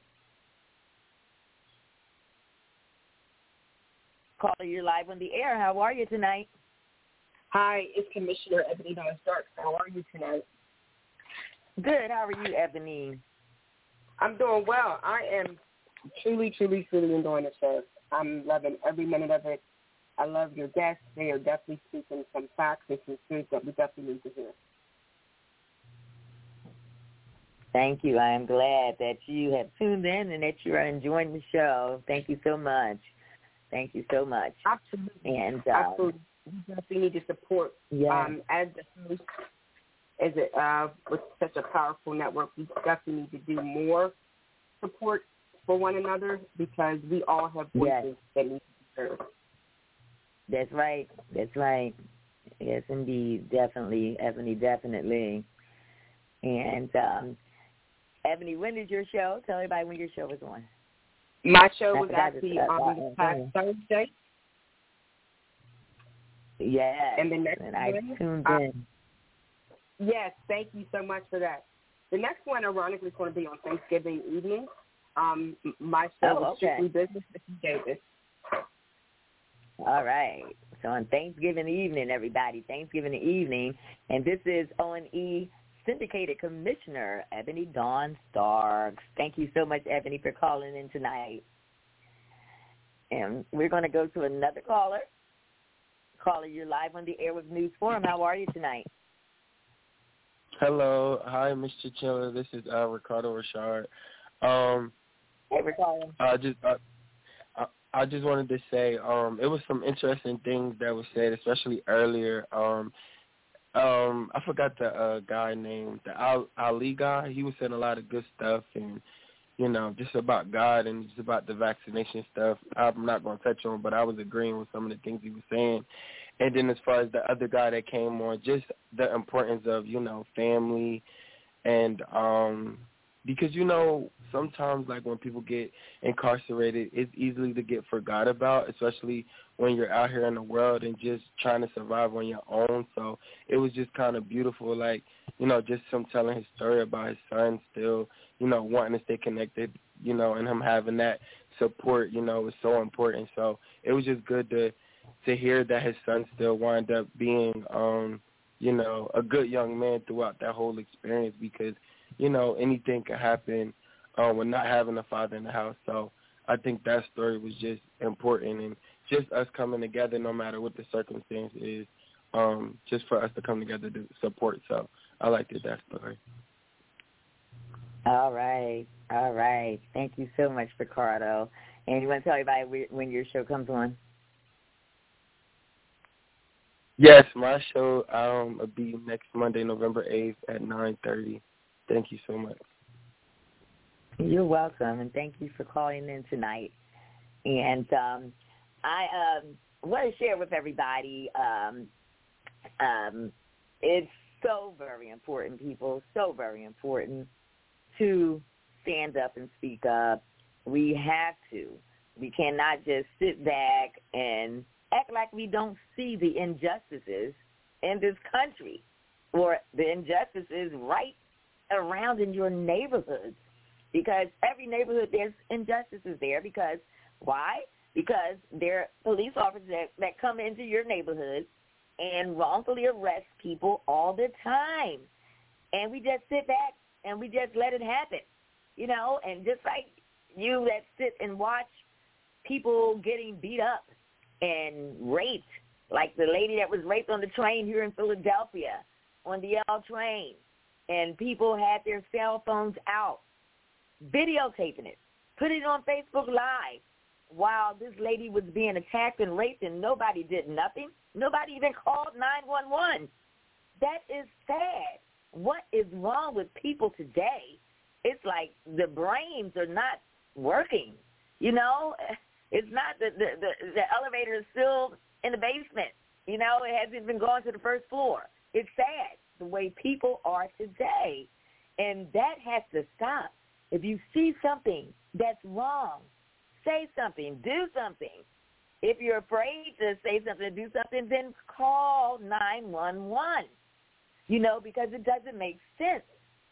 Caller, you're live on the air. How are you tonight? Hi, it's Commissioner Ebony Dawn Starks. How are you tonight? Good. How are you, Ebony? I'm doing well. I am truly, truly, truly enjoying the show. I'm loving every minute of it. I love your guests. They are definitely speaking some facts and some truth that we definitely need to hear. Thank you. I am glad that you have tuned in and that you are enjoying the show. Thank you so much. Thank you so much. Absolutely. And uh, Absolutely. We definitely need to support. Yeah. Um, as the host, as it, uh, with such a powerful network, we definitely need to do more support for one another because we all have voices yes. that need to be heard. That's right. That's right. Yes, indeed. Definitely. Ebony, definitely. And, um, Ebony, when is your show? Tell everybody when your show was on. My show was actually on this past Thursday. Yes. And the next and I one, tuned uh, in. Yes, thank you so much for that. The next one, ironically, is going to be on Thanksgiving evening. Um, my show oh, is okay. Strictly Business with Davis. All right. So on Thanksgiving evening, everybody, Thanksgiving evening, and this is O N E Syndicated Commissioner Ebony Dawn Starks. Thank you so much, Ebony, for calling in tonight. And we're going to go to another caller. Caller, you're live on the air with News Forum. How are you tonight? Hello. Hi, Mister Chiller. This is uh, Ricardo Richard. Um, hey, Ricardo. I just, uh, I, I just wanted to say um, it was some interesting things that were said, especially earlier. Um, Um, I forgot the uh, guy named the Al- Ali guy. He was saying a lot of good stuff, and you know, just about God and just about the vaccination stuff. I'm not going to touch on, but I was agreeing with some of the things he was saying. And then as far as the other guy that came on, just the importance of you know family, and um, because you know sometimes like when people get incarcerated, it's easily to get forgot about, especially when you're out here in the world and just trying to survive on your own. So it was just kind of beautiful, like, you know, just him telling his story about his son still, you know, wanting to stay connected, you know, and him having that support, you know, was so important. So it was just good to to hear that his son still wound up being, um, you know, a good young man throughout that whole experience because, you know, anything could happen uh, with not having a father in the house. So I think that story was just important, and just us coming together no matter what the circumstance is, um, just for us to come together to support. So I liked it, that story. All right. All right. Thank you so much, Ricardo. And you want to tell everybody when your show comes on? Yes, my show um, will be next Monday, November eighth at nine thirty. Thank you so much. You're welcome, and thank you for calling in tonight. And um, I um, want to share with everybody, um, um, it's so very important, people, so very important to stand up and speak up. We have to. We cannot just sit back and act like we don't see the injustices in this country or the injustices right around in your neighborhoods, because every neighborhood there's injustices there. Because why? Because there are police officers that, that come into your neighborhood and wrongfully arrest people all the time. And we just sit back and we just let it happen, you know, and just like you that sit and watch people getting beat up and raped, like the lady that was raped on the train here in Philadelphia, on the L train, and people had their cell phones out, videotaping it, put it on Facebook Live while this lady was being attacked and raped, and nobody did nothing. Nobody even called nine one one. That is sad. What is wrong with people today? It's like the brains are not working. You know, it's not the, the, the, the elevator is still in the basement. You know, it hasn't even gone to the first floor. It's sad the way people are today. And that has to stop. If you see something that's wrong, say something, do something. If you're afraid to say something or do something, then call nine one one, you know, because it doesn't make sense.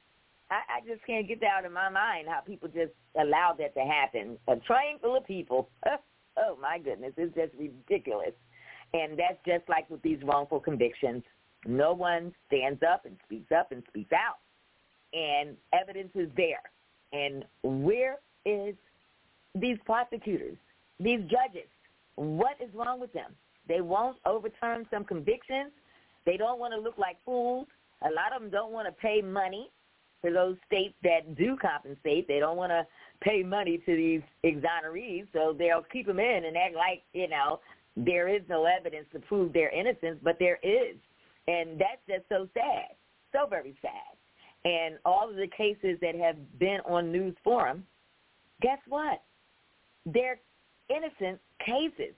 I, I just can't get that out of my mind how people just allow that to happen. A train full of people, oh, my goodness, it's just ridiculous. And that's just like with these wrongful convictions. No one stands up and speaks up and speaks out. And evidence is there. And where is these prosecutors, these judges? What is wrong with them? They won't overturn some convictions. They don't want to look like fools. A lot of them don't want to pay money for those states that do compensate. They don't want to pay money to these exonerees, so they'll keep them in and act like, you know, there is no evidence to prove their innocence, but there is. And that's just so sad, so very sad. And all of the cases that have been on News Forum, guess what? They're innocent cases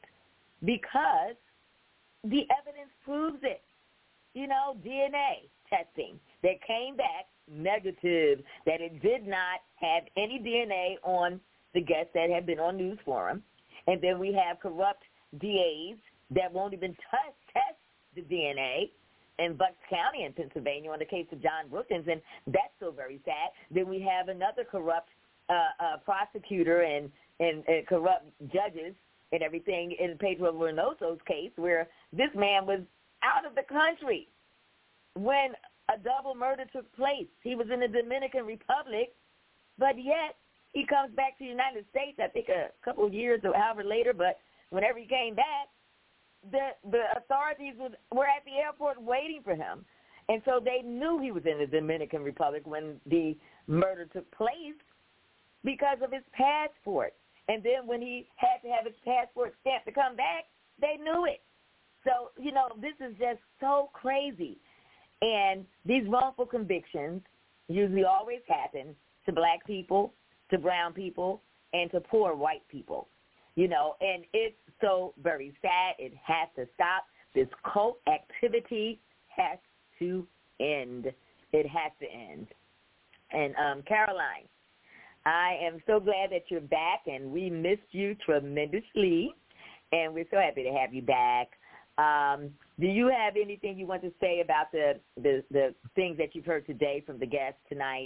because the evidence proves it. You know, D N A testing that came back negative, that it did not have any D N A on the guests that have been on News Forum. And then we have corrupt D As that won't even test, test the D N A in Bucks County in Pennsylvania on the case of John Brookins, and that's so very sad. Then we have another corrupt uh, uh, prosecutor and, and, and corrupt judges and everything in Pedro Reynoso's case, where this man was out of the country when a double murder took place. He was in the Dominican Republic, but yet he comes back to the United States, I think a couple of years or however later, but whenever he came back, the the authorities was, were at the airport waiting for him. And so they knew he was in the Dominican Republic when the murder took place because of his passport. And then when he had to have his passport stamped to come back, they knew it. So, you know, this is just so crazy. And these wrongful convictions usually always happen to black people, to brown people, and to poor white people. You know, and it's so very sad. It has to stop. This cult activity has to end. It has to end. And um, Caroline, I am so glad that you're back, and we missed you tremendously, and we're so happy to have you back. Um, do you have anything you want to say about the, the, the things that you've heard today from the guests tonight?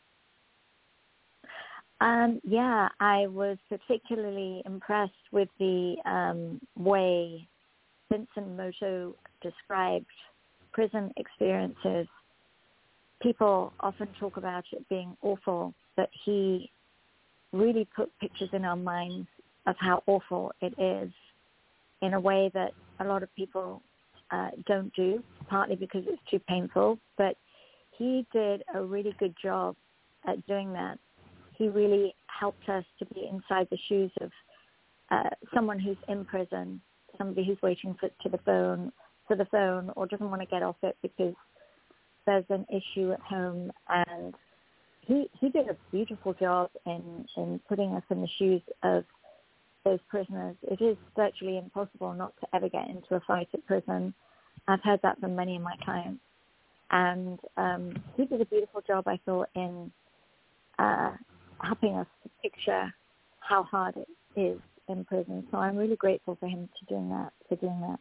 Um, yeah, I was particularly impressed with the um, way Vincent Moto described prison experiences. People often talk about it being awful, but he really put pictures in our minds of how awful it is in a way that a lot of people uh, don't do, partly because it's too painful, but he did a really good job at doing that. He really helped us to be inside the shoes of uh, someone who's in prison, somebody who's waiting for to the phone for the phone or doesn't want to get off it because there's an issue at home. And he he did a beautiful job in, in putting us in the shoes of those prisoners. It is virtually impossible not to ever get into a fight at prison. I've heard that from many of my clients. And um, he did a beautiful job, I thought, in uh, helping us to picture how hard it is in prison. So I'm really grateful for him to doing that, for doing that.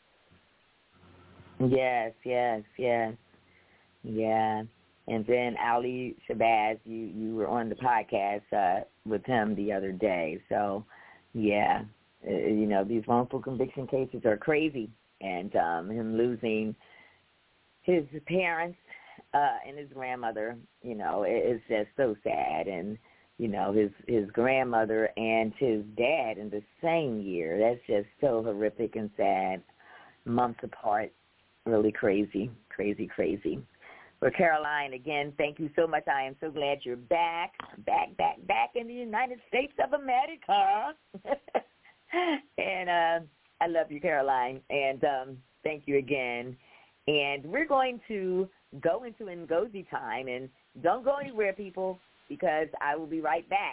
Yes, yes, yes. Yeah. And then Ali Shabazz, you, you were on the podcast uh, with him the other day. So, yeah, uh, you know, these wrongful conviction cases are crazy. And um, him losing his parents uh, and his grandmother, you know, it, it's just so sad. And, you know, his, his grandmother and his dad in the same year. That's just so horrific and sad. Months apart. Really crazy, crazy, crazy. Well, Caroline, again, thank you so much. I am so glad you're back, back, back, back in the United States of America. and uh, I love you, Caroline, and um, thank you again. And we're going to go into Ngozi time, and don't go anywhere, people, because I will be right back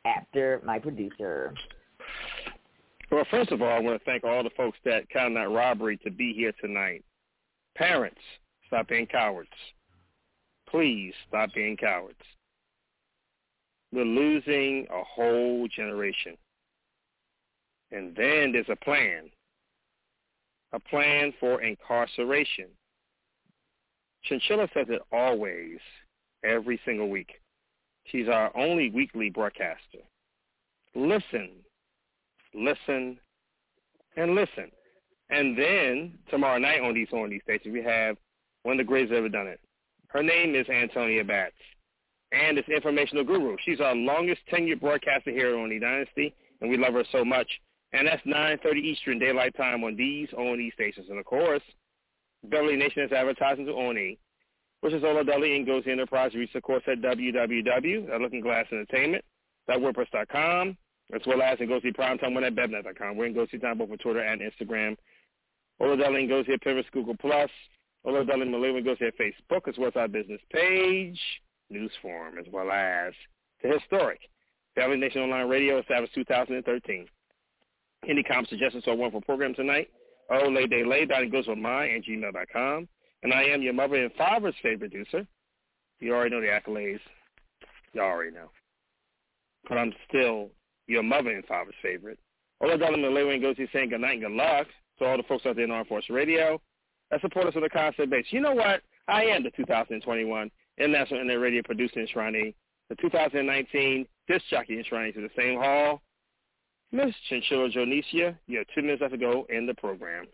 after my producer. Well, first of all, I want to thank all the folks that counted that robbery to be here tonight. Parents, stop being cowards. Please stop being cowards. We're losing a whole generation. And then there's a plan, a plan for incarceration. Chinchilla says it always, every single week. She's our only weekly broadcaster. Listen, listen, and listen. And then tomorrow night on these on these stations, we have one of the greatest ever done it. Her name is Antonia Batts, and it's Informational Guru. She's our longest tenured broadcaster here on the Dynasty, and we love her so much. And that's nine thirty Eastern Daylight Time on these O and E stations. And, of course, Beverly Nation is advertising to O and E, which is Ola Dudley and Ngozi Enterprise. Reach, of course, at w w w dot looking glass entertainment dot wordpress dot com, as well as Ngozi Primetime one at bevnet dot com. We're Ngozi Time both on Twitter and Instagram. Ola Dudley and Ngozi at Pinterest, Google Plus. Ola Dudley and Malay and Ngozi at Facebook, as well as our business page, news forum, as well as the historic Beverly Nation Online Radio, established two thousand thirteen. Any comments, suggestions, or wonderful program tonight? Oh, lay day lay, Donnie goes with mine and gmail dot com. And I am your mother and father's favorite producer. You already know the accolades. You already know. But I'm still your mother and father's favorite. Ola Dudley and Malay and Ngozi saying good night and good luck to all the folks out there in Armed Force Radio that support us on the concept base. You know what? I am the two thousand twenty-one International Internet Radio Producer and Shrinee, the two thousand nineteen Disc Jockey and Shrinee to the same hall. Miss Chinchilla Jonicia, you have two minutes left to go in the program.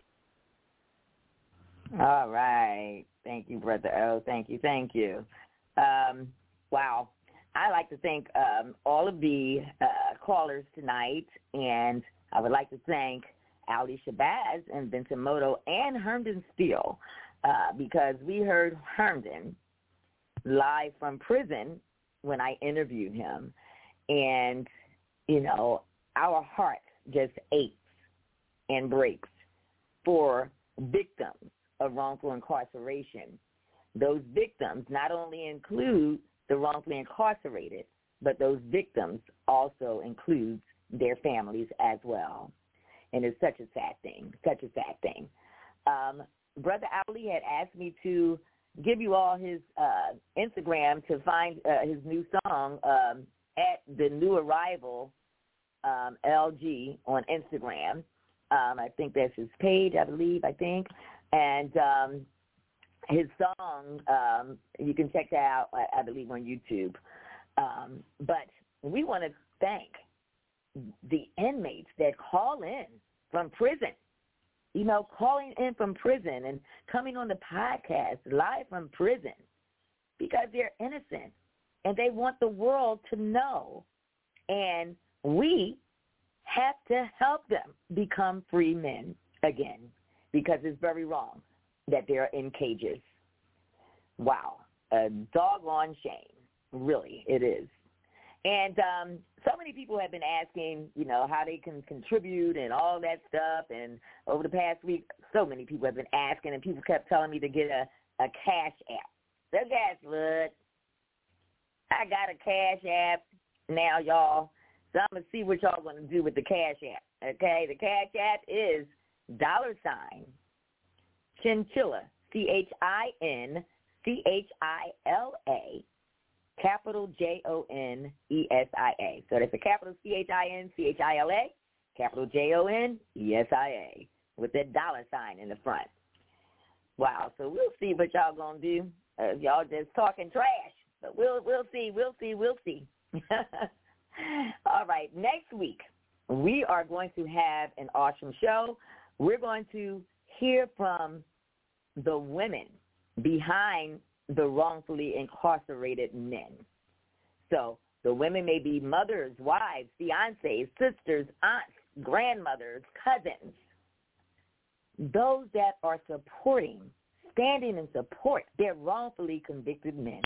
All right. Thank you, Brother O. Thank you, thank you. Um, wow. I'd like to thank um, all of the uh, callers tonight, and I would like to thank Ali Shabazz and Vincent Moto and Herndon Steele, uh, because we heard Herndon live from prison when I interviewed him, and, you know, our heart just aches and breaks for victims of wrongful incarceration. Those victims not only include the wrongfully incarcerated, but those victims also include their families as well. And it's such a sad thing, such a sad thing. Um, Brother Ali had asked me to give you all his uh, Instagram to find uh, his new song um, at the New Arrival Um, L G on Instagram. Um, I think that's his page, I believe, I think. And um, his song, um, you can check that out, I, I believe, on YouTube. Um, but we want to thank the inmates that call in from prison, you know, calling in from prison and coming on the podcast live from prison because they're innocent and they want the world to know. And we have to help them become free men again because it's very wrong that they're in cages. Wow. A doggone shame. Really, it is. And um, so many people have been asking, you know, how they can contribute and all that stuff. And over the past week, so many people have been asking, and people kept telling me to get a, a Cash App. So guess what? I got a Cash App now, y'all. So I'm going to see what y'all going to do with the Cash App. Okay, the Cash App is dollar sign Chinchilla, C H I N C H I L A, capital J O N E S I A. So that's a capital C H I N C H I L A, capital J O N E S I A, with that dollar sign in the front. Wow, so we'll see what y'all going to do. Uh, y'all just talking trash, but we'll we'll see, we'll see, we'll see. All right, next week we are going to have an awesome show. We're going to hear from the women behind the wrongfully incarcerated men. So the women may be mothers, wives, fiancés, sisters, aunts, grandmothers, cousins. Those that are supporting, standing in support, their wrongfully convicted men.